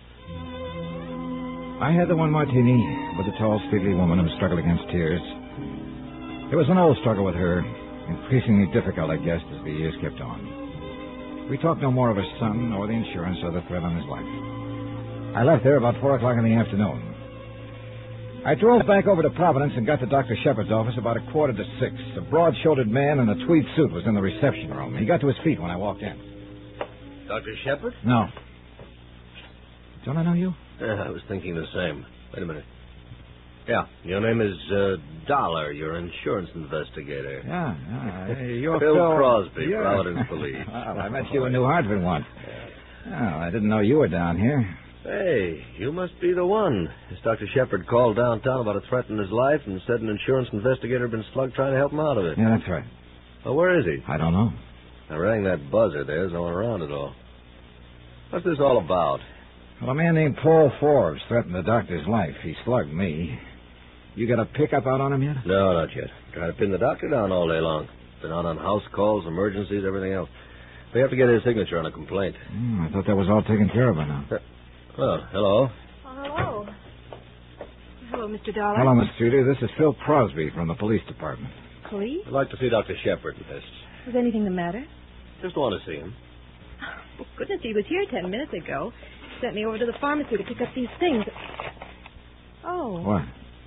I had the one martini with the tall, stately woman who struggled against tears. It was an old struggle with her, increasingly difficult, I guessed, as the years kept on. We talked no more of her son, or the insurance, or the threat on his life. I left there about 4 o'clock in the afternoon. I drove back over to Providence and got to Dr. Shepard's office about 5:45. A broad-shouldered man in a tweed suit was in the reception room. He got to his feet when I walked in. Dr. Shepard? No. Don't I know you? I was thinking the same. Wait a minute. Yeah, your name is Dollar. You're an insurance investigator. Yeah. You're Phil Crosby, Providence Police. Well, I met you in New Hartford once. Well, I didn't know you were down here. Hey, you must be the one. This Dr. Shepard called downtown about a threat in his life and said an insurance investigator had been slugged trying to help him out of it. Yeah, that's right. Well, where is he? I don't know. I rang that buzzer. There's no one around at all. What's this all about? Well, a man named Paul Forbes threatened the doctor's life. He slugged me. You got a pickup out on him yet? No, not yet. Trying to pin the doctor down all day long. Been out on house calls, emergencies, everything else. We have to get his signature on a complaint. I thought that was all taken care of by now. Well, hello. Oh, hello. Hello, Mr. Dollar. Hello, Miss Streeter. This is Phil Crosby from the police department. Police? I'd like to see Dr. Shepard, miss. Was anything the matter? Just want to see him. Oh, goodness, he was here 10 minutes ago. He sent me over to the pharmacy to pick up these things. Oh. What?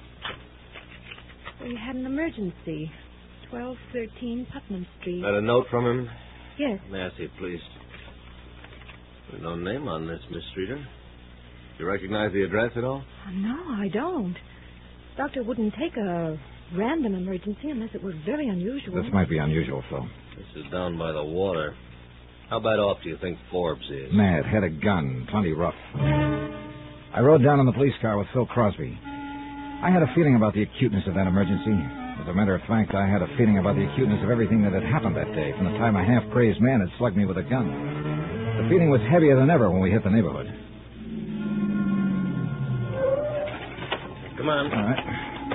We had an emergency. 1213 Putnam Street. Had a note from him? Yes. May I see it, please? There's no name on this, Miss Streeter. You recognize the address at all? No, I don't. Doctor wouldn't take a random emergency unless it were very unusual. This might be unusual, Phil. This is down by the water. How bad off do you think Forbes is? Mad, had a gun, plenty rough. I rode down in the police car with Phil Crosby. I had a feeling about the acuteness of that emergency. As a matter of fact, I had a feeling about the acuteness of everything that had happened that day, from the time a half-crazed man had slugged me with a gun. The feeling was heavier than ever when we hit the neighborhood. Come on. All right.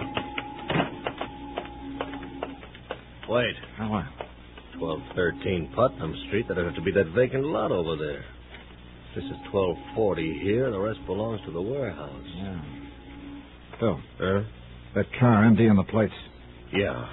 Wait. How what? 1213 Putnam Street. That'd have to be that vacant lot over there. This is 1240 here. The rest belongs to the warehouse. Yeah. Phil. Huh? That car empty on the plates. Yeah.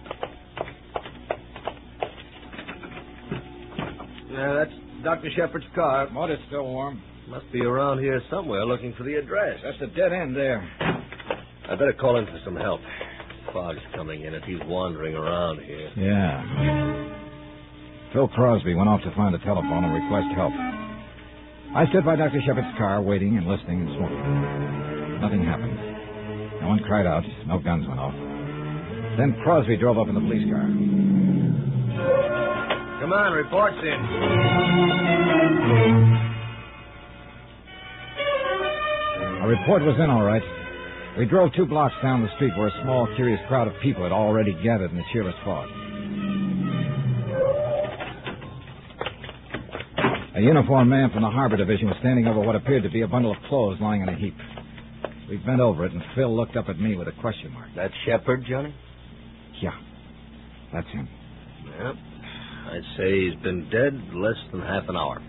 Yeah, that's Dr. Shepard's car. Motor's still warm. Must be around here somewhere looking for the address. That's a dead end there. I better call in for some help. Fog's coming in if he's wandering around here. Yeah. Phil Crosby went off to find a telephone and request help. I stood by Dr. Shepard's car, waiting and listening and smoking. Nothing happened. No one cried out. No guns went off. Then Crosby drove up in the police car. Come on, reports in. Our report was in all right. We drove 2 blocks down the street where a small, curious crowd of people had already gathered in the cheerless fog. A uniformed man from the Harbor Division was standing over what appeared to be a bundle of clothes lying in a heap. We bent over it, and Phil looked up at me with a question mark. That Shepard, Johnny? Yeah, that's him. Yep. I'd say he's been dead less than half an hour.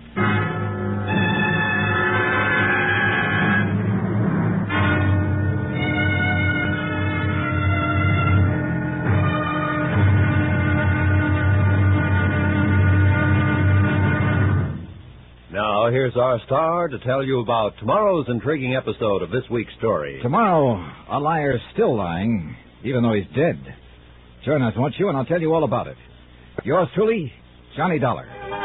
Now, here's our star to tell you about tomorrow's intriguing episode of this week's story. Tomorrow, a liar's still lying, even though he's dead. Join us, won't you, and I'll tell you all about it. Yours truly, Johnny Dollar.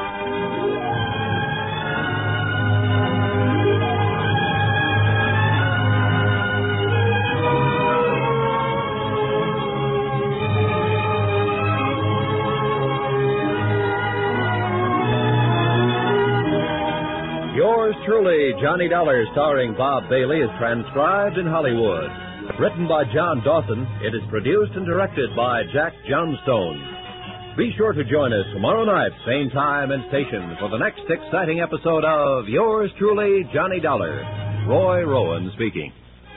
Yours truly, Johnny Dollar, starring Bob Bailey, is transcribed in Hollywood. Written by John Dawson, it is produced and directed by Jack Johnstone. Be sure to join us tomorrow night, same time and station, for the next exciting episode of Yours truly, Johnny Dollar. Roy Rowan speaking.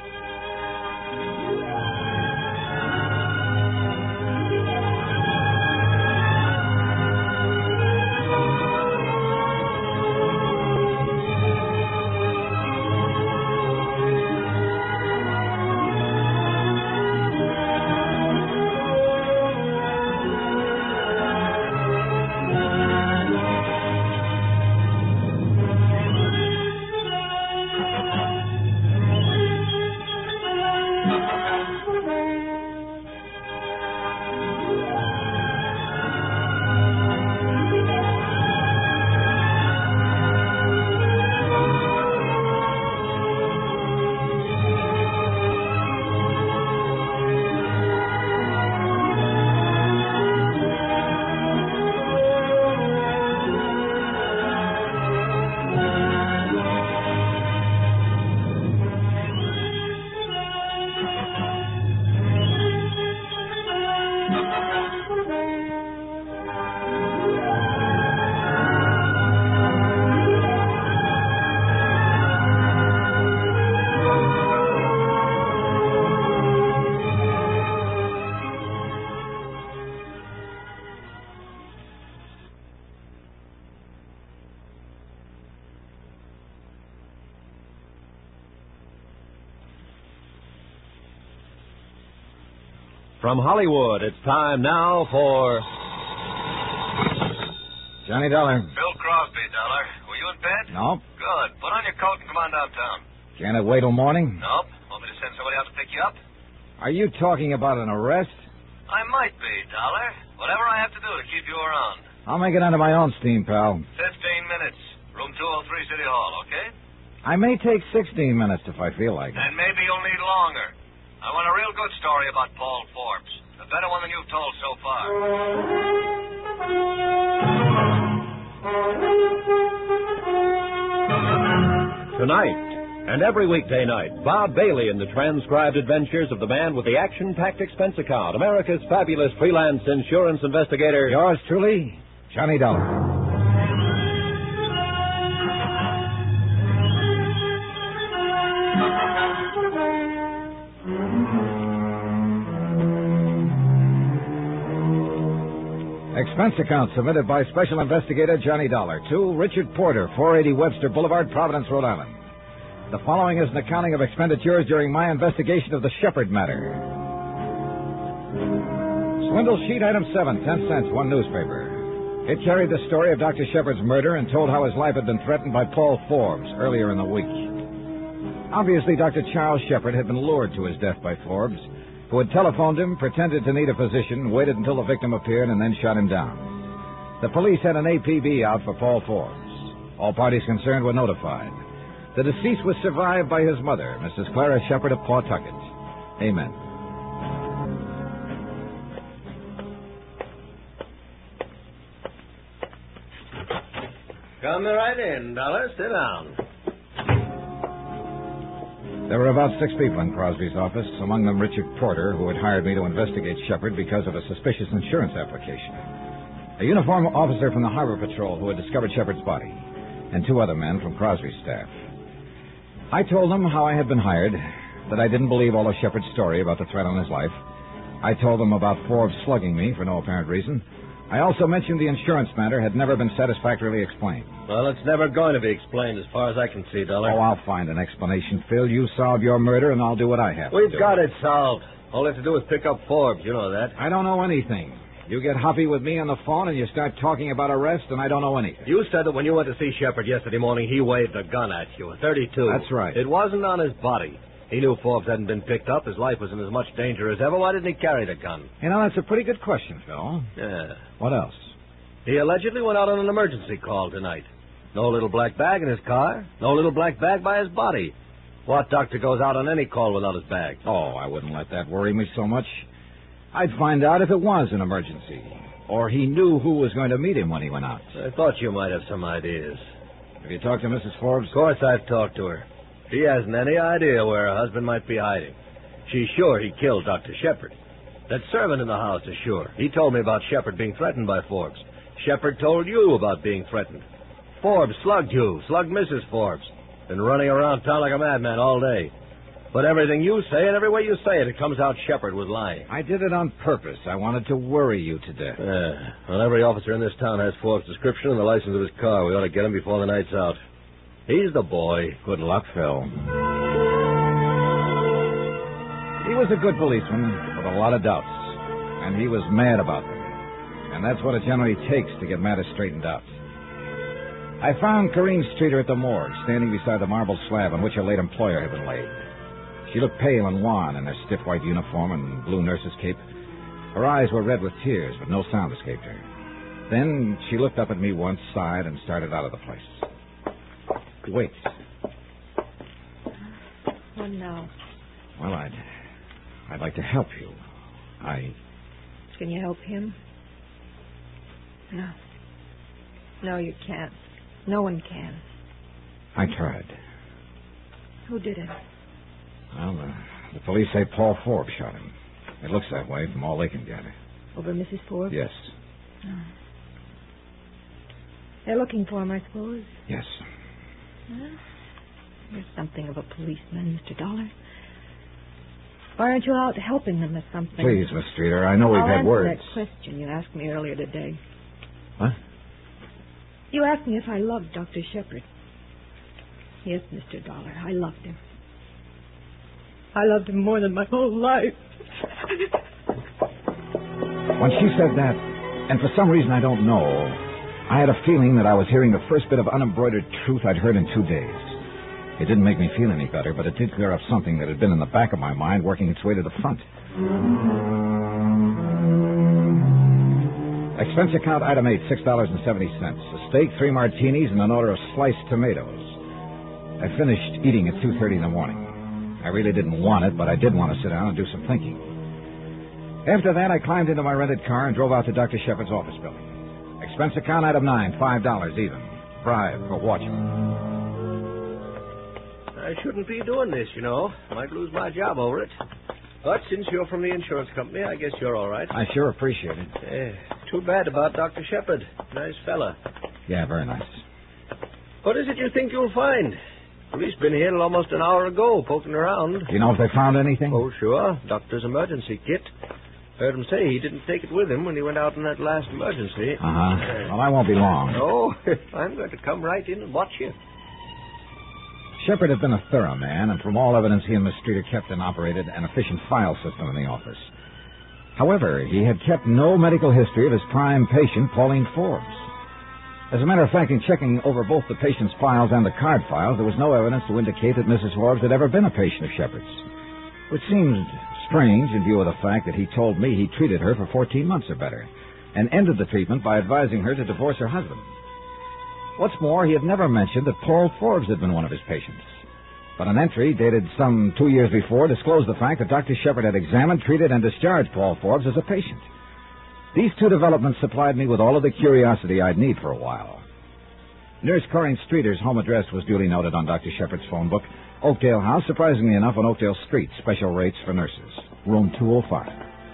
From Hollywood, it's time now for Johnny Dollar. Bill Crosby, Dollar. Were you in bed? No. Good. Put on your coat and come on downtown. Can't it wait till morning? Nope. Want me to send somebody out to pick you up? Are you talking about an arrest? I might be, Dollar. Whatever I have to do to keep you around. I'll make it under my own steam, pal. 15 minutes. Room 203, City Hall, okay? I may take 16 minutes if I feel like it. And maybe you'll need longer. I want a real good story about Paul Forbes. A better one than you've told so far. Tonight, and every weekday night, Bob Bailey in the transcribed adventures of the man with the action-packed expense account, America's fabulous freelance insurance investigator. Yours truly, Johnny Dollar. Expense account submitted by Special Investigator Johnny Dollar to Richard Porter, 480 Webster Boulevard, Providence, Rhode Island. The following is an accounting of expenditures during my investigation of the Shepard matter. Swindle sheet item 7, 10 cents, one newspaper. It carried the story of Dr. Shepard's murder and told how his life had been threatened by Paul Forbes earlier in the week. Obviously, Dr. Charles Shepard had been lured to his death by Forbes, who had telephoned him, pretended to need a physician, waited until the victim appeared, and then shot him down. The police had an APB out for Paul Forbes. All parties concerned were notified. The deceased was survived by his mother, Mrs. Clara Shepard of Pawtucket. Amen. Come right in, Dollar. Sit down. There were about 6 people in Crosby's office, among them Richard Porter, who had hired me to investigate Shepard because of a suspicious insurance application, a uniformed officer from the Harbor Patrol who had discovered Shepard's body, and 2 other men from Crosby's staff. I told them how I had been hired, that I didn't believe all of Shepard's story about the threat on his life. I told them about Forbes slugging me for no apparent reason. I also mentioned the insurance matter had never been satisfactorily explained. Well, it's never going to be explained as far as I can see, Dollar. Oh, I'll find an explanation, Phil. You solve your murder, and I'll do what I have to do. We've got it solved. All we have to do is pick up Forbes. You know that. I don't know anything. You get huffy with me on the phone, and you start talking about arrest, and I don't know anything. You said that when you went to see Shepard yesterday morning, he waved a gun at you, a .32. That's right. It wasn't on his body. He knew Forbes hadn't been picked up. His life was in as much danger as ever. Why didn't he carry the gun? You know, that's a pretty good question, Phil. Yeah. What else? He allegedly went out on an emergency call tonight. No little black bag in his car. No little black bag by his body. What doctor goes out on any call without his bag? Oh, I wouldn't let that worry me so much. I'd find out if it was an emergency, or he knew who was going to meet him when he went out. I thought you might have some ideas. Have you talked to Mrs. Forbes? Of course I've talked to her. She hasn't any idea where her husband might be hiding. She's sure he killed Dr. Shepard. That servant in the house is sure. He told me about Shepard being threatened by Forbes. Shepard told you about being threatened. Forbes slugged you, slugged Mrs. Forbes. Been running around town like a madman all day. But everything you say and every way you say it, it comes out Shepard was lying. I did it on purpose. I wanted to worry you to death. Yeah. Well, every officer in this town has Forbes' description and the license of his car. We ought to get him before the night's out. He's the boy. Good luck, Phil. He was a good policeman with a lot of doubts, and he was mad about them. And that's what it generally takes to get matters straightened out. I found Corrine Streeter at the morgue, standing beside the marble slab on which her late employer had been laid. She looked pale and wan in her stiff white uniform and blue nurse's cape. Her eyes were red with tears, but no sound escaped her. Then she looked up at me once, sighed, and started out of the place. Wait. What now? Well, I'd like to help you. Can you help him? No. No, you can't. No one can. I tried. Who did it? Well, the police say Paul Forbes shot him. It looks that way from all they can gather. Over Mrs. Forbes? Yes. Oh. They're looking for him, I suppose? Yes. Well, you're something of a policeman, Mr. Dollar. Why aren't you out helping them or something? Please, Miss Streeter, I know we've had words. That question you asked me earlier today. What? You asked me if I loved Dr. Shepard. Yes, Mr. Dollar, I loved him. I loved him more than my whole life. When she said that, and for some reason I don't know, I had a feeling that I was hearing the first bit of unembroidered truth I'd heard in 2 days. It didn't make me feel any better, but it did clear up something that had been in the back of my mind working its way to the front. Expense account item 8, $6.70. A steak, 3 martinis, and an order of sliced tomatoes. I finished eating at 2:30 in the morning. I really didn't want it, but I did want to sit down and do some thinking. After that, I climbed into my rented car and drove out to Dr. Shepard's office building. Expense account item 9, $5 even. Bribe for watching. I shouldn't be doing this, you know. Might lose my job over it. But since you're from the insurance company, I guess you're all right. I sure appreciate it. Too bad about Dr. Shepard. Nice fella. Yeah, very nice. What is it you think you'll find? Police been here almost an hour ago, poking around. Do you know if they found anything? Oh, sure. Doctor's emergency kit. Heard him say he didn't take it with him when he went out in that last emergency. Well, I won't be long. No, I'm going to come right in and watch you. Shepard had been a thorough man, and from all evidence, he and Miss Streeter kept and operated an efficient file system in the office. However, he had kept no medical history of his prime patient, Pauline Forbes. As a matter of fact, in checking over both the patient's files and the card files, there was no evidence to indicate that Mrs. Forbes had ever been a patient of Shepard's, which seemed strange in view of the fact that he told me he treated her for 14 months or better and ended the treatment by advising her to divorce her husband. What's more, he had never mentioned that Paul Forbes had been one of his patients. But an entry dated some 2 years before disclosed the fact that Dr. Shepard had examined, treated, and discharged Paul Forbes as a patient. These two developments supplied me with all of the curiosity I'd need for a while. Nurse Corinne Streeter's home address was duly noted on Dr. Shepard's phone book. Oakdale House, surprisingly enough, on Oakdale Street. Special rates for nurses. Room 205.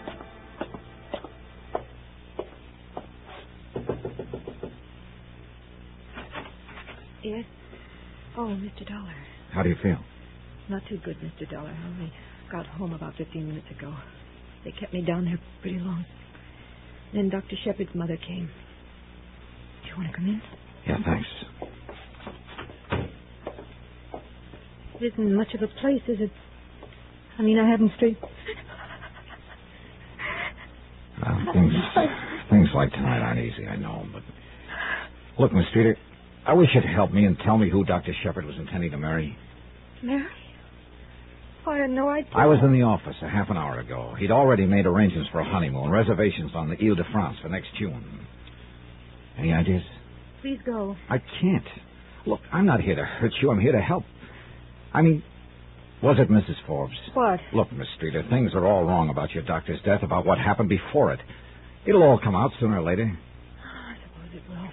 Yes? Oh, Mr. Dollar. How do you feel? Not too good, Mr. Dollar. I only got home about 15 minutes ago. They kept me down there pretty long. Then Dr. Shepard's mother came. Do you want to come in? Yeah, thanks. It isn't much of a place, is it? I mean, I haven't straight... Well, things like tonight aren't easy, I know, but... Look, Miss Streeter, I wish you'd help me and tell me who Dr. Shepard was intending to marry. Mary? Oh, I had no idea. I was in the office a half an hour ago. He'd already made arrangements for a honeymoon, reservations on the Ile de France for next June. Any ideas? Please go. I can't. Look, I'm not here to hurt you. I'm here to help. I mean, was it Mrs. Forbes? What? Look, Miss Streeter, things are all wrong about your doctor's death, about what happened before it. It'll all come out sooner or later. I suppose it will.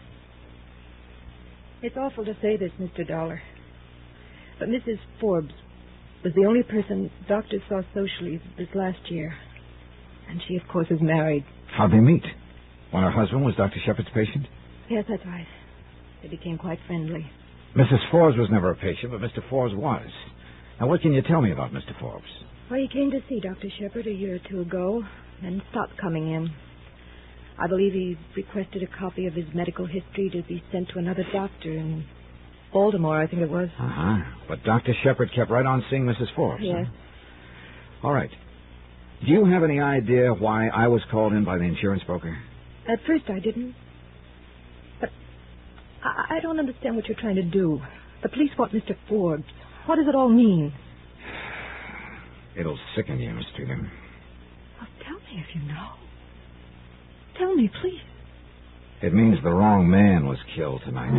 It's awful to say this, Mr. Dollar, but Mrs. Forbes was the only person doctors saw socially this last year. And she, of course, is married. How'd they meet? When her husband was Dr. Shepard's patient? Yes, that's right. They became quite friendly. Mrs. Forbes was never a patient, but Mr. Forbes was. Now, what can you tell me about Mr. Forbes? Well, he came to see Dr. Shepard a year or two ago and stopped coming in. I believe he requested a copy of his medical history to be sent to another doctor in Baltimore, I think it was. Uh-huh. But Dr. Shepard kept right on seeing Mrs. Forbes. Yes. Huh? All right. Do you have any idea why I was called in by the insurance broker? At first I didn't. But I don't understand what you're trying to do. The police want Mr. Forbes. What does it all mean? It'll sicken you, Miss Streeter. Well, tell me if you know. Tell me, please. It means the wrong man was killed tonight.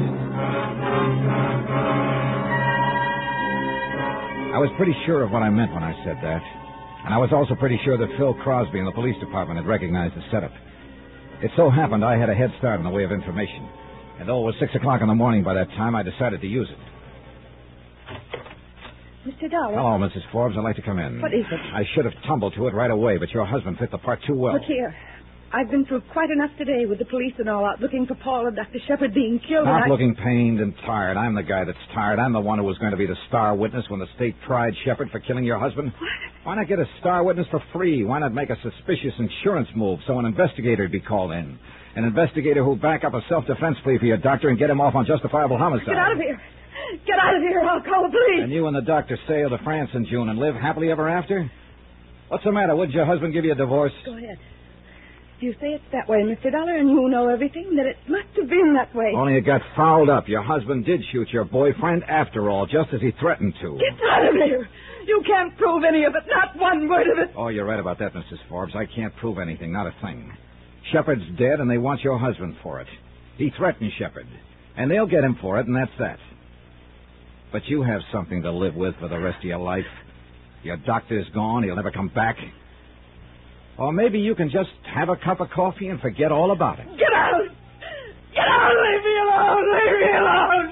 I was pretty sure of what I meant when I said that. And I was also pretty sure that Phil Crosby in the police department had recognized the setup. It so happened I had a head start in the way of information. And though it was 6 o'clock in the morning by that time, I decided to use it. Mr. Dollar. Hello, Mrs. Forbes. I'd like to come in. What is it? I should have tumbled to it right away, but your husband fit the part too well. Look here. I've been through quite enough today with the police and all out looking for Paul and Dr. Shepard being killed. Not looking pained and tired. I'm the guy that's tired. I'm the one who was going to be the star witness when the state tried Shepard for killing your husband. What? Why not get a star witness for free? Why not make a suspicious insurance move so an investigator would be called in? An investigator who'd back up a self-defense plea for your doctor and get him off on justifiable homicide. Get out of here. Get out of here. I'll call the police. And you and the doctor sail to France in June and live happily ever after? What's the matter? Wouldn't your husband give you a divorce? Go ahead. If you say it's that way, Mr. Dollar, and you know everything, then it must have been that way. Only it got fouled up. Your husband did shoot your boyfriend after all, just as he threatened to. Get out of here. You can't prove any of it. Not one word of it. Oh, you're right about that, Mrs. Forbes. I can't prove anything, not a thing. Shepard's dead, and they want your husband for it. He threatened Shepard, and they'll get him for it, and that's that. But you have something to live with for the rest of your life. Your doctor's gone. He'll never come back. Or maybe you can just have a cup of coffee and forget all about it. Get out! Get out! Leave me alone! Leave me alone!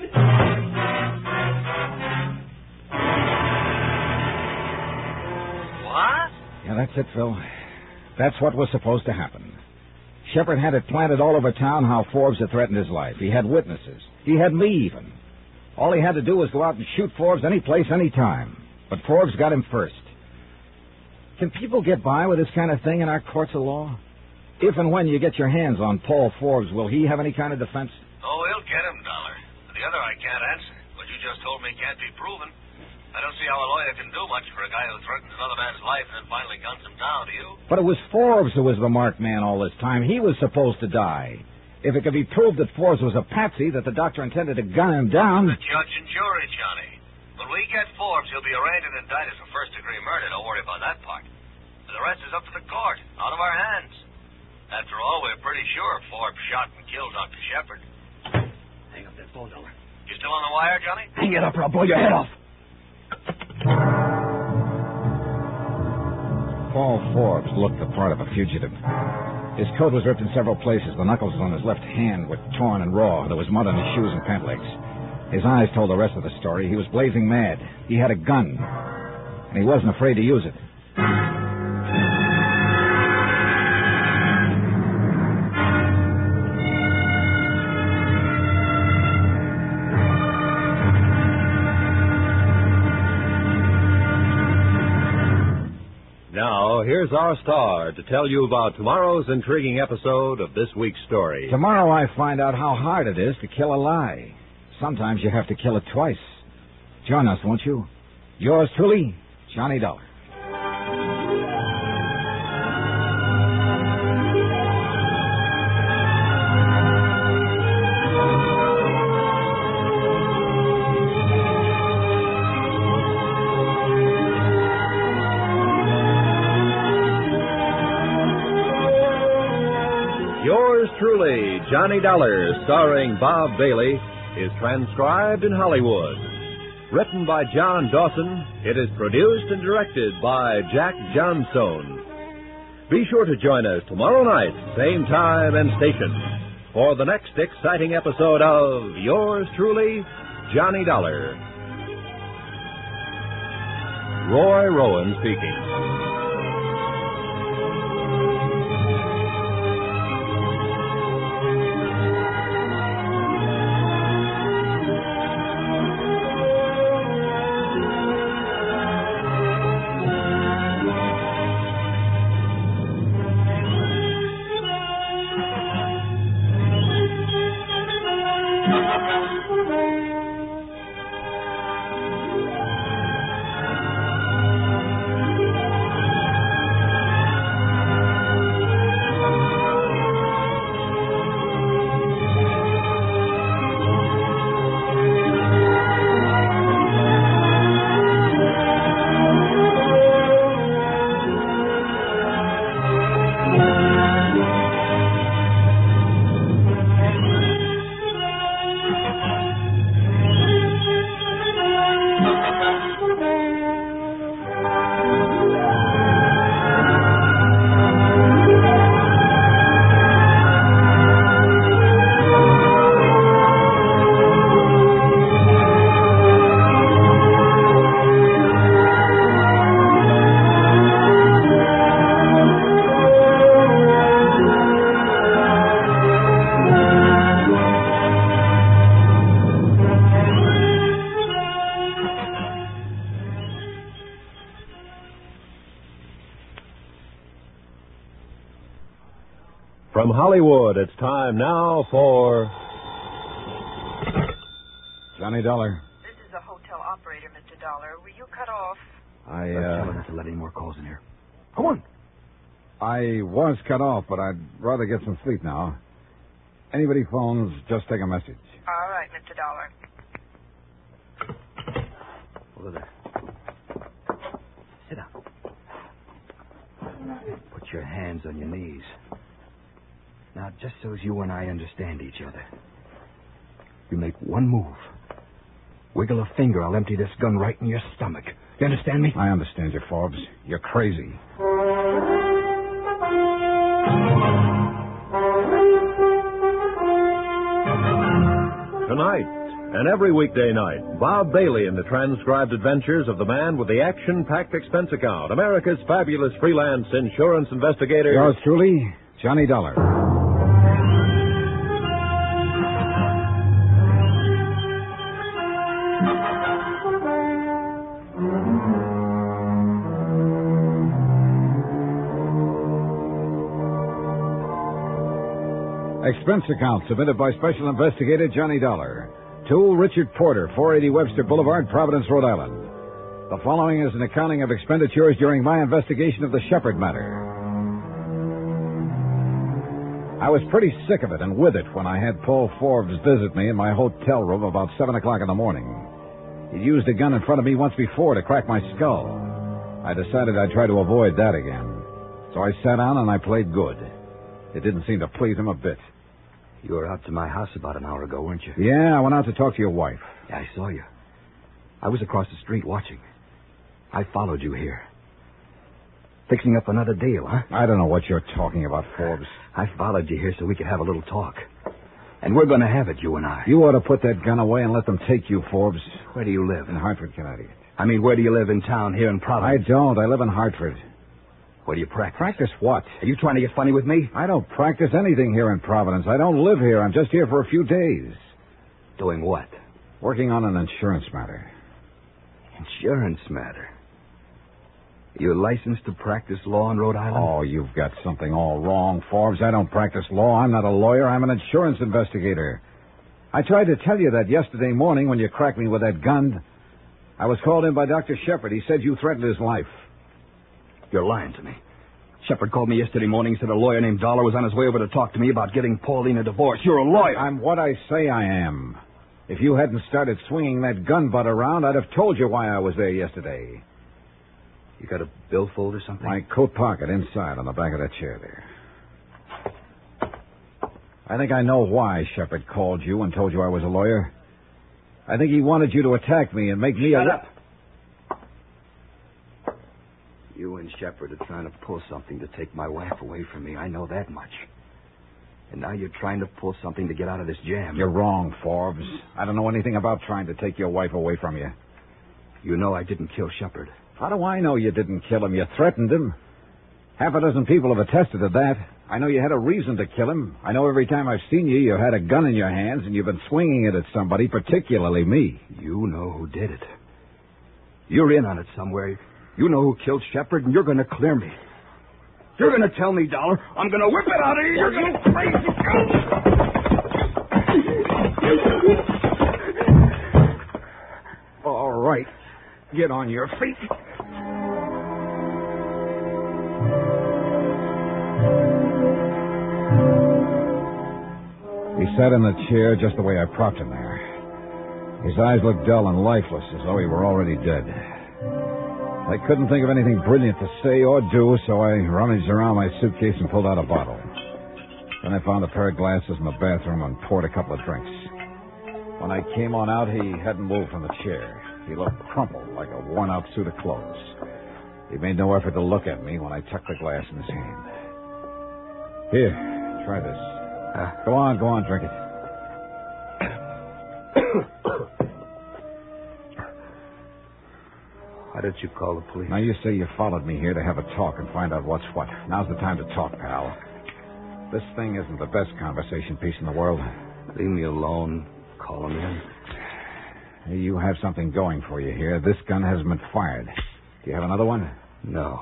What? Yeah, that's it, Phil. That's what was supposed to happen. Shepard had it planted all over town how Forbes had threatened his life. He had witnesses. He had me, even. All he had to do was go out and shoot Forbes any place, any time. But Forbes got him first. Can people get by with this kind of thing in our courts of law? If and when you get your hands on Paul Forbes, will he have any kind of defense? Oh, we'll get him, Dollar. The other I can't answer. What you just told me can't be proven. I don't see how a lawyer can do much for a guy who threatens another man's life and then finally guns him down, do you? But it was Forbes who was the marked man all this time. He was supposed to die. If it could be proved that Forbes was a patsy, that the doctor intended to gun him down... The judge and jury, Johnny. When we get Forbes, he'll be arraigned and indicted for first-degree murder. Don't worry about that part. The rest is up to the court, out of our hands. After all, we're pretty sure Forbes shot and killed Dr. Shepard. Hang up that phone, Dollar. You still on the wire, Johnny? Hang it up or I'll blow your head off. Paul Forbes looked the part of a fugitive. His coat was ripped in several places. The knuckles on his left hand were torn and raw. There was mud on his shoes and pant legs. His eyes told the rest of the story. He was blazing mad. He had a gun, and he wasn't afraid to use it. Now, here's our star to tell you about tomorrow's intriguing episode of this week's story. Tomorrow I find out how hard it is to kill a lie. Sometimes you have to kill it twice. Join us, won't you? Yours truly, Johnny Dollar. Yours truly, Johnny Dollar, starring Bob Bailey, is transcribed in Hollywood. Written by John Dawson, it is produced and directed by Jack Johnstone. Be sure to join us tomorrow night, same time and station, for the next exciting episode of Yours truly, Johnny Dollar. Roy Rowan speaking. From Hollywood, it's time now for... Johnny Dollar. This is the hotel operator, Mr. Dollar. Were you cut off? Tell him not to let any more calls in here. Go on. I was cut off, but I'd rather get some sleep now. Anybody phones, just take a message. All right, Mr. Dollar. Over there. Sit down. Put your hands on your knees. Now, just so as you and I understand each other, you make one move. Wiggle a finger, I'll empty this gun right in your stomach. You understand me? I understand you, Forbes. You're crazy. Tonight, and every weekday night, Bob Bailey in the transcribed adventures of the man with the action-packed expense account, America's fabulous freelance insurance investigator. Yours truly, Johnny Dollar. Expense account submitted by Special Investigator Johnny Dollar. To Richard Porter, 480 Webster Boulevard, Providence, Rhode Island. The following is an accounting of expenditures during my investigation of the Shepard matter. I was pretty sick of it and with it when I had Paul Forbes visit me in my hotel room about 7 o'clock in the morning. He'd used a gun in front of me once before to crack my skull. I decided I'd try to avoid that again. So I sat down and I played good. It didn't seem to please him a bit. You were out to my house about an hour ago, weren't you? Yeah, I went out to talk to your wife. Yeah, I saw you. I was across the street watching. I followed you here. Fixing up another deal, huh? I don't know what you're talking about, Forbes. I followed you here so we could have a little talk. And we're going to have it, you and I. You ought to put that gun away and let them take you, Forbes. Where do you live? In Hartford, Connecticut. I mean, where do you live in town here in Providence? I don't. I live in Hartford. Where do you practice? Practice what? Are you trying to get funny with me? I don't practice anything here in Providence. I don't live here. I'm just here for a few days. Doing what? Working on an insurance matter. Insurance matter? You're licensed to practice law in Rhode Island? Oh, you've got something all wrong, Forbes. I don't practice law. I'm not a lawyer. I'm an insurance investigator. I tried to tell you that yesterday morning when you cracked me with that gun. I was called in by Dr. Shepard. He said you threatened his life. You're lying to me. Shepard called me yesterday morning and said a lawyer named Dollar was on his way over to talk to me about getting Pauline a divorce. You're a lawyer. I'm what I say I am. If you hadn't started swinging that gun butt around, I'd have told you why I was there yesterday. You got a billfold or something? My coat pocket inside on the back of that chair there. I think I know why Shepard called you and told you I was a lawyer. I think he wanted you to attack me and make me Shut up. You and Shepard are trying to pull something to take my wife away from me. I know that much. And now you're trying to pull something to get out of this jam. You're wrong, Forbes. I don't know anything about trying to take your wife away from you. You know I didn't kill Shepard. How do I know you didn't kill him? You threatened him. Half a dozen people have attested to that. I know you had a reason to kill him. I know every time I've seen you, you had a gun in your hands and you've been swinging it at somebody, particularly me. You know who did it. You're in on it somewhere. You know who killed Shepard, and you're going to clear me. You're going to tell me, Dollar. I'm going to whip it out of you. You're going to crazy. All right. Get on your feet. He sat in the chair just the way I propped him there. His eyes looked dull and lifeless, as though he were already dead. I couldn't think of anything brilliant to say or do, so I rummaged around my suitcase and pulled out a bottle. Then I found a pair of glasses in the bathroom and poured a couple of drinks. When I came on out, he hadn't moved from the chair. He looked crumpled, like a worn-out suit of clothes. He made no effort to look at me when I tucked the glass in his hand. Here, try this. Go on, drink it. Why did you call the police? Now, you say you followed me here to have a talk and find out what's what. Now's the time to talk, pal. This thing isn't the best conversation piece in the world. Leave me alone. Call him in. Hey, you have something going for you here. This gun hasn't been fired. Do you have another one? No,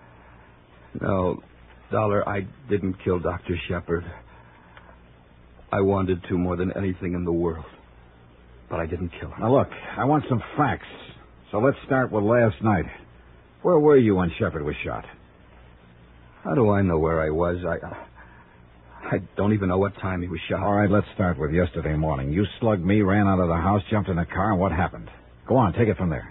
Dollar, I didn't kill Dr. Shepard. I wanted to more than anything in the world. But I didn't kill him. Now, look, I want some facts. So let's start with last night. Where were you when Shepard was shot? How do I know where I was? I don't even know what time he was shot. All right, let's start with yesterday morning. You slugged me, ran out of the house, jumped in a car, and what happened? Go on, take it from there.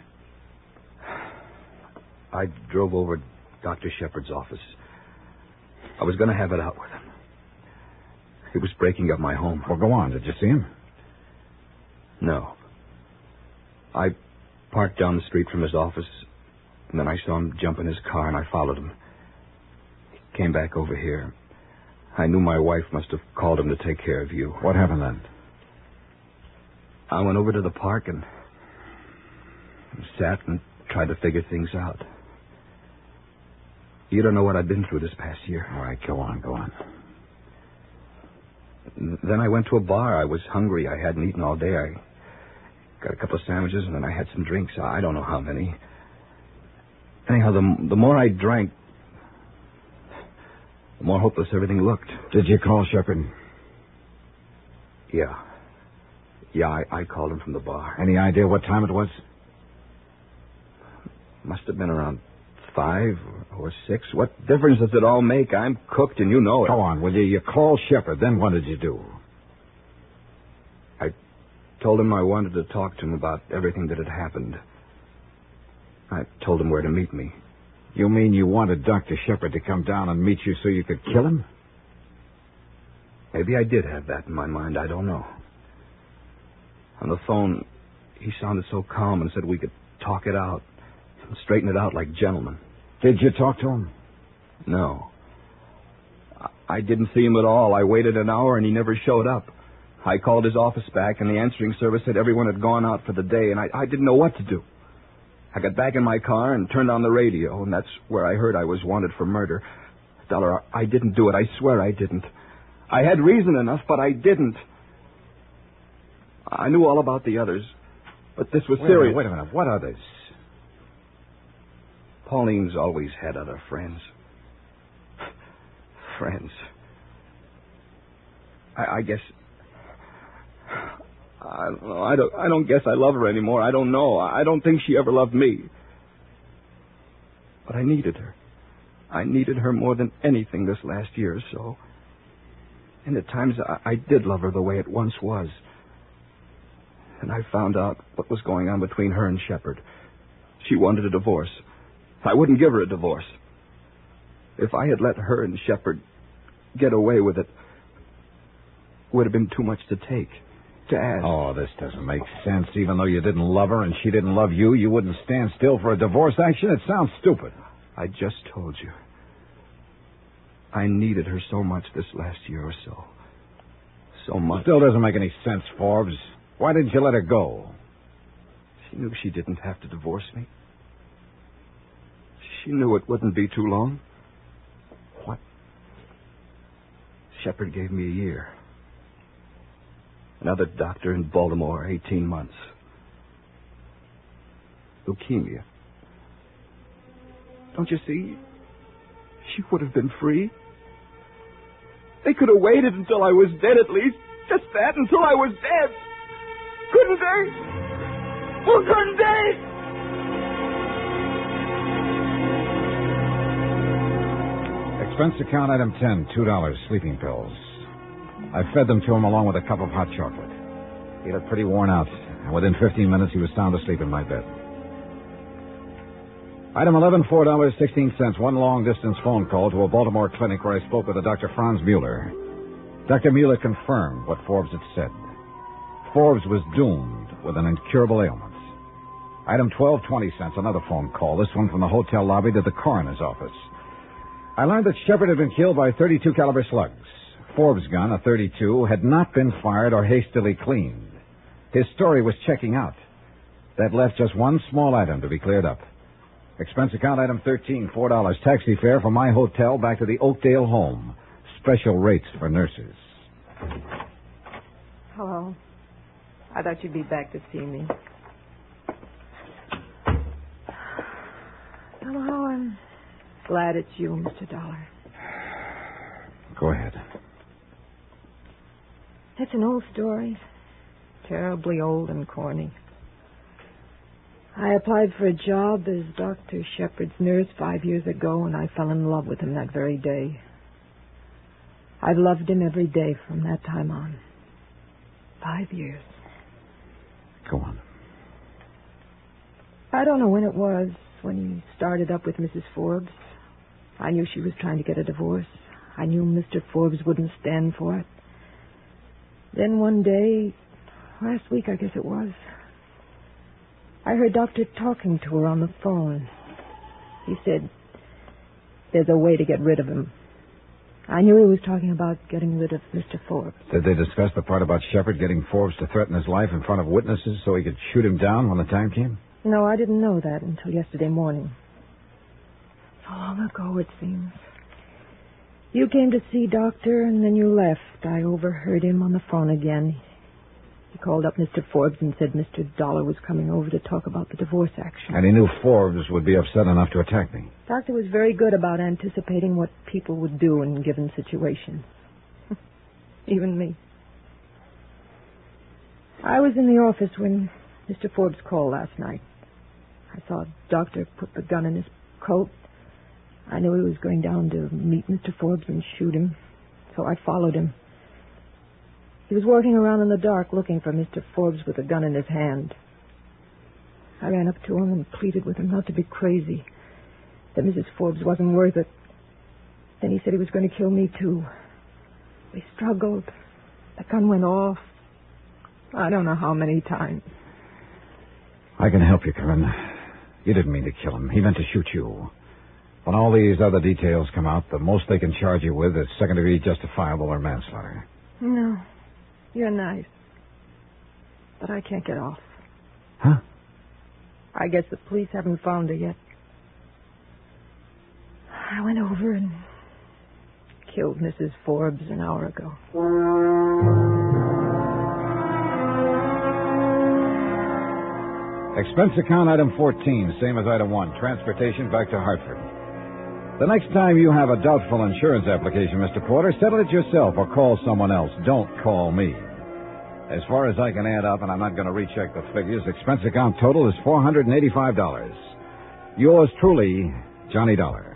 I drove over to Dr. Shepard's office. I was going to have it out with him. He was breaking up my home. Well, go on. Did you see him? No. I parked down the street from his office, and then I saw him jump in his car, and I followed him. He came back over here. I knew my wife must have called him to take care of you. What happened then? I went over to the park and sat and tried to figure things out. You don't know what I've been through this past year. All right, go on. Then I went to a bar. I was hungry. I hadn't eaten all day. I got a couple of sandwiches, and then I had some drinks. I don't know how many. Anyhow, the more I drank, the more hopeless everything looked. Did you call Shepard? Yeah. Yeah, I called him from the bar. Any idea what time it was? Must have been around 5 or 6. What difference does it all make? I'm cooked and you know it. Go on, will you? You called Shepard. Then what did you do? I told him I wanted to talk to him about everything that had happened. I told him where to meet me. You mean you wanted Dr. Shepard to come down and meet you so you could kill him? Maybe I did have that in my mind. I don't know. On the phone, he sounded so calm and said we could talk it out and straighten it out like gentlemen. Did you talk to him? No. I didn't see him at all. I waited an hour and he never showed up. I called his office back and the answering service said everyone had gone out for the day and I didn't know what to do. I got back in my car and turned on the radio, and that's where I heard I was wanted for murder. Dollar, I didn't do it. I swear I didn't. I had reason enough, but I didn't. I knew all about the others, but this was serious. Wait a minute. What others? Pauline's always had other friends. Friends. I guess... I don't know. I don't guess I love her anymore. I don't know. I don't think she ever loved me. But I needed her. I needed her more than anything this last year or so. And at times I did love her the way it once was. And I found out what was going on between her and Shepard. She wanted a divorce. I wouldn't give her a divorce. If I had let her and Shepard get away with it, would have been too much to take. To ask. Oh, this doesn't make sense. Even though you didn't love her and she didn't love you, you wouldn't stand still for a divorce action? It sounds stupid. I just told you. I needed her so much this last year or so. So much. Still doesn't make any sense, Forbes. Why didn't you let her go? She knew she didn't have to divorce me. She knew it wouldn't be too long. What? Shepard gave me a year. Another doctor in Baltimore, 18 months. Leukemia. Don't you see? She would have been free. They could have waited until I was dead at least. Just that, until I was dead. Couldn't they? Well, couldn't they? Expense account item 10, $2, sleeping pills. I fed them to him along with a cup of hot chocolate. He looked pretty worn out, and within 15 minutes he was sound asleep in my bed. Item 11, $4.16, one long-distance phone call to a Baltimore clinic where I spoke with a Dr. Franz Mueller. Dr. Mueller confirmed what Forbes had said. Forbes was doomed with an incurable ailment. Item 12, 20 cents, another phone call, this one from the hotel lobby to the coroner's office. I learned that Shepard had been killed by 32 caliber slugs. Forbes' gun, a .32, had not been fired or hastily cleaned. His story was checking out. That left just one small item to be cleared up. Expense account item 13, $4, taxi fare from my hotel back to the Oakdale home. Special rates for nurses. Hello. I thought you'd be back to see me. Hello, I'm glad it's you, Mr. Dollar. Go ahead. It's an old story. Terribly old and corny. I applied for a job as Dr. Shepard's nurse 5 years ago, and I fell in love with him that very day. I've loved him every day from that time on. 5 years. Go on. I don't know when it was when he started up with Mrs. Forbes. I knew she was trying to get a divorce. I knew Mr. Forbes wouldn't stand for it. Then one day, last week I guess it was, I heard Doctor talking to her on the phone. He said, there's a way to get rid of him. I knew he was talking about getting rid of Mr. Forbes. Did they discuss the part about Shepard getting Forbes to threaten his life in front of witnesses so he could shoot him down when the time came? No, I didn't know that until yesterday morning. So long ago, it seems. You came to see Doctor, and then you left. I overheard him on the phone again. He called up Mr. Forbes and said Mr. Dollar was coming over to talk about the divorce action. And he knew Forbes would be upset enough to attack me. Doctor was very good about anticipating what people would do in given situations. Even me. I was in the office when Mr. Forbes called last night. I saw a doctor put the gun in his coat. I knew he was going down to meet Mr. Forbes and shoot him, so I followed him. He was walking around in the dark looking for Mr. Forbes with a gun in his hand. I ran up to him and pleaded with him not to be crazy, that Mrs. Forbes wasn't worth it. Then he said he was going to kill me, too. We struggled. The gun went off. I don't know how many times. I can help you, Karen. You didn't mean to kill him. He meant to shoot you. When all these other details come out, the most they can charge you with is second-degree justifiable or manslaughter. No. You're nice. But I can't get off. Huh? I guess the police haven't found her yet. I went over and killed Mrs. Forbes an hour ago. Expense account item 14, same as item 1, transportation back to Hartford. The next time you have a doubtful insurance application, Mr. Porter, settle it yourself or call someone else. Don't call me. As far as I can add up, and I'm not going to recheck the figures, expense account total is $485. Yours truly, Johnny Dollar.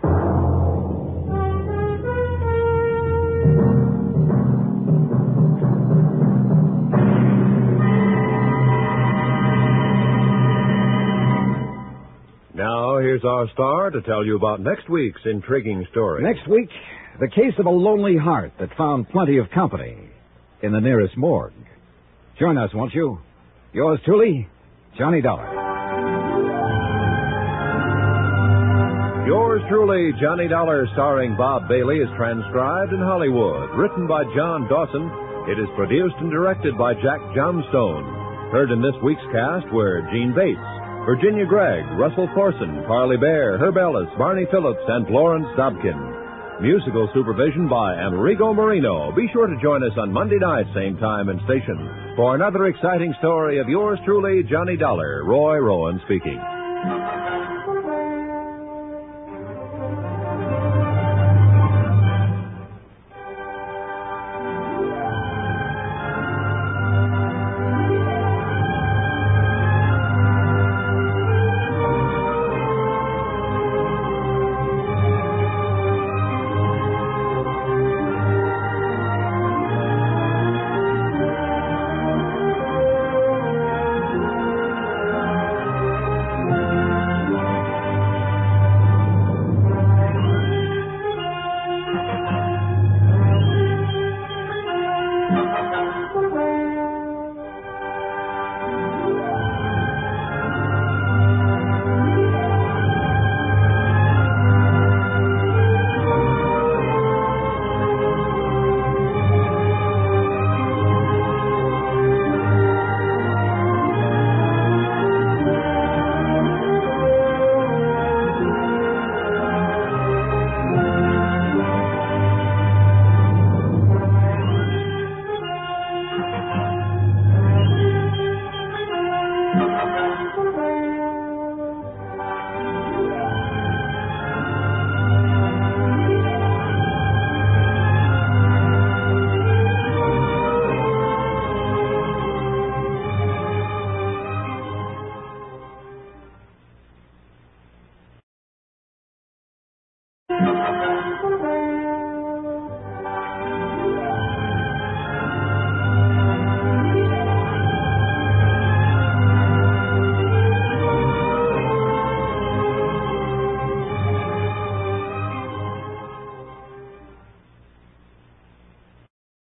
Now, here's our star to tell you about next week's intriguing story. Next week, the case of a lonely heart that found plenty of company in the nearest morgue. Join us, won't you? Yours truly, Johnny Dollar. Yours truly, Johnny Dollar, starring Bob Bailey, is transcribed in Hollywood. Written by John Dawson, it is produced and directed by Jack Johnstone. Heard in this week's cast were Gene Bates, Virginia Gregg, Russell Thorson, Parley Bear, Herb Ellis, Barney Phillips, and Florence Dobkin. Musical supervision by Amerigo Marino. Be sure to join us on Monday night, same time and station, for another exciting story of yours truly, Johnny Dollar. Roy Rowan speaking.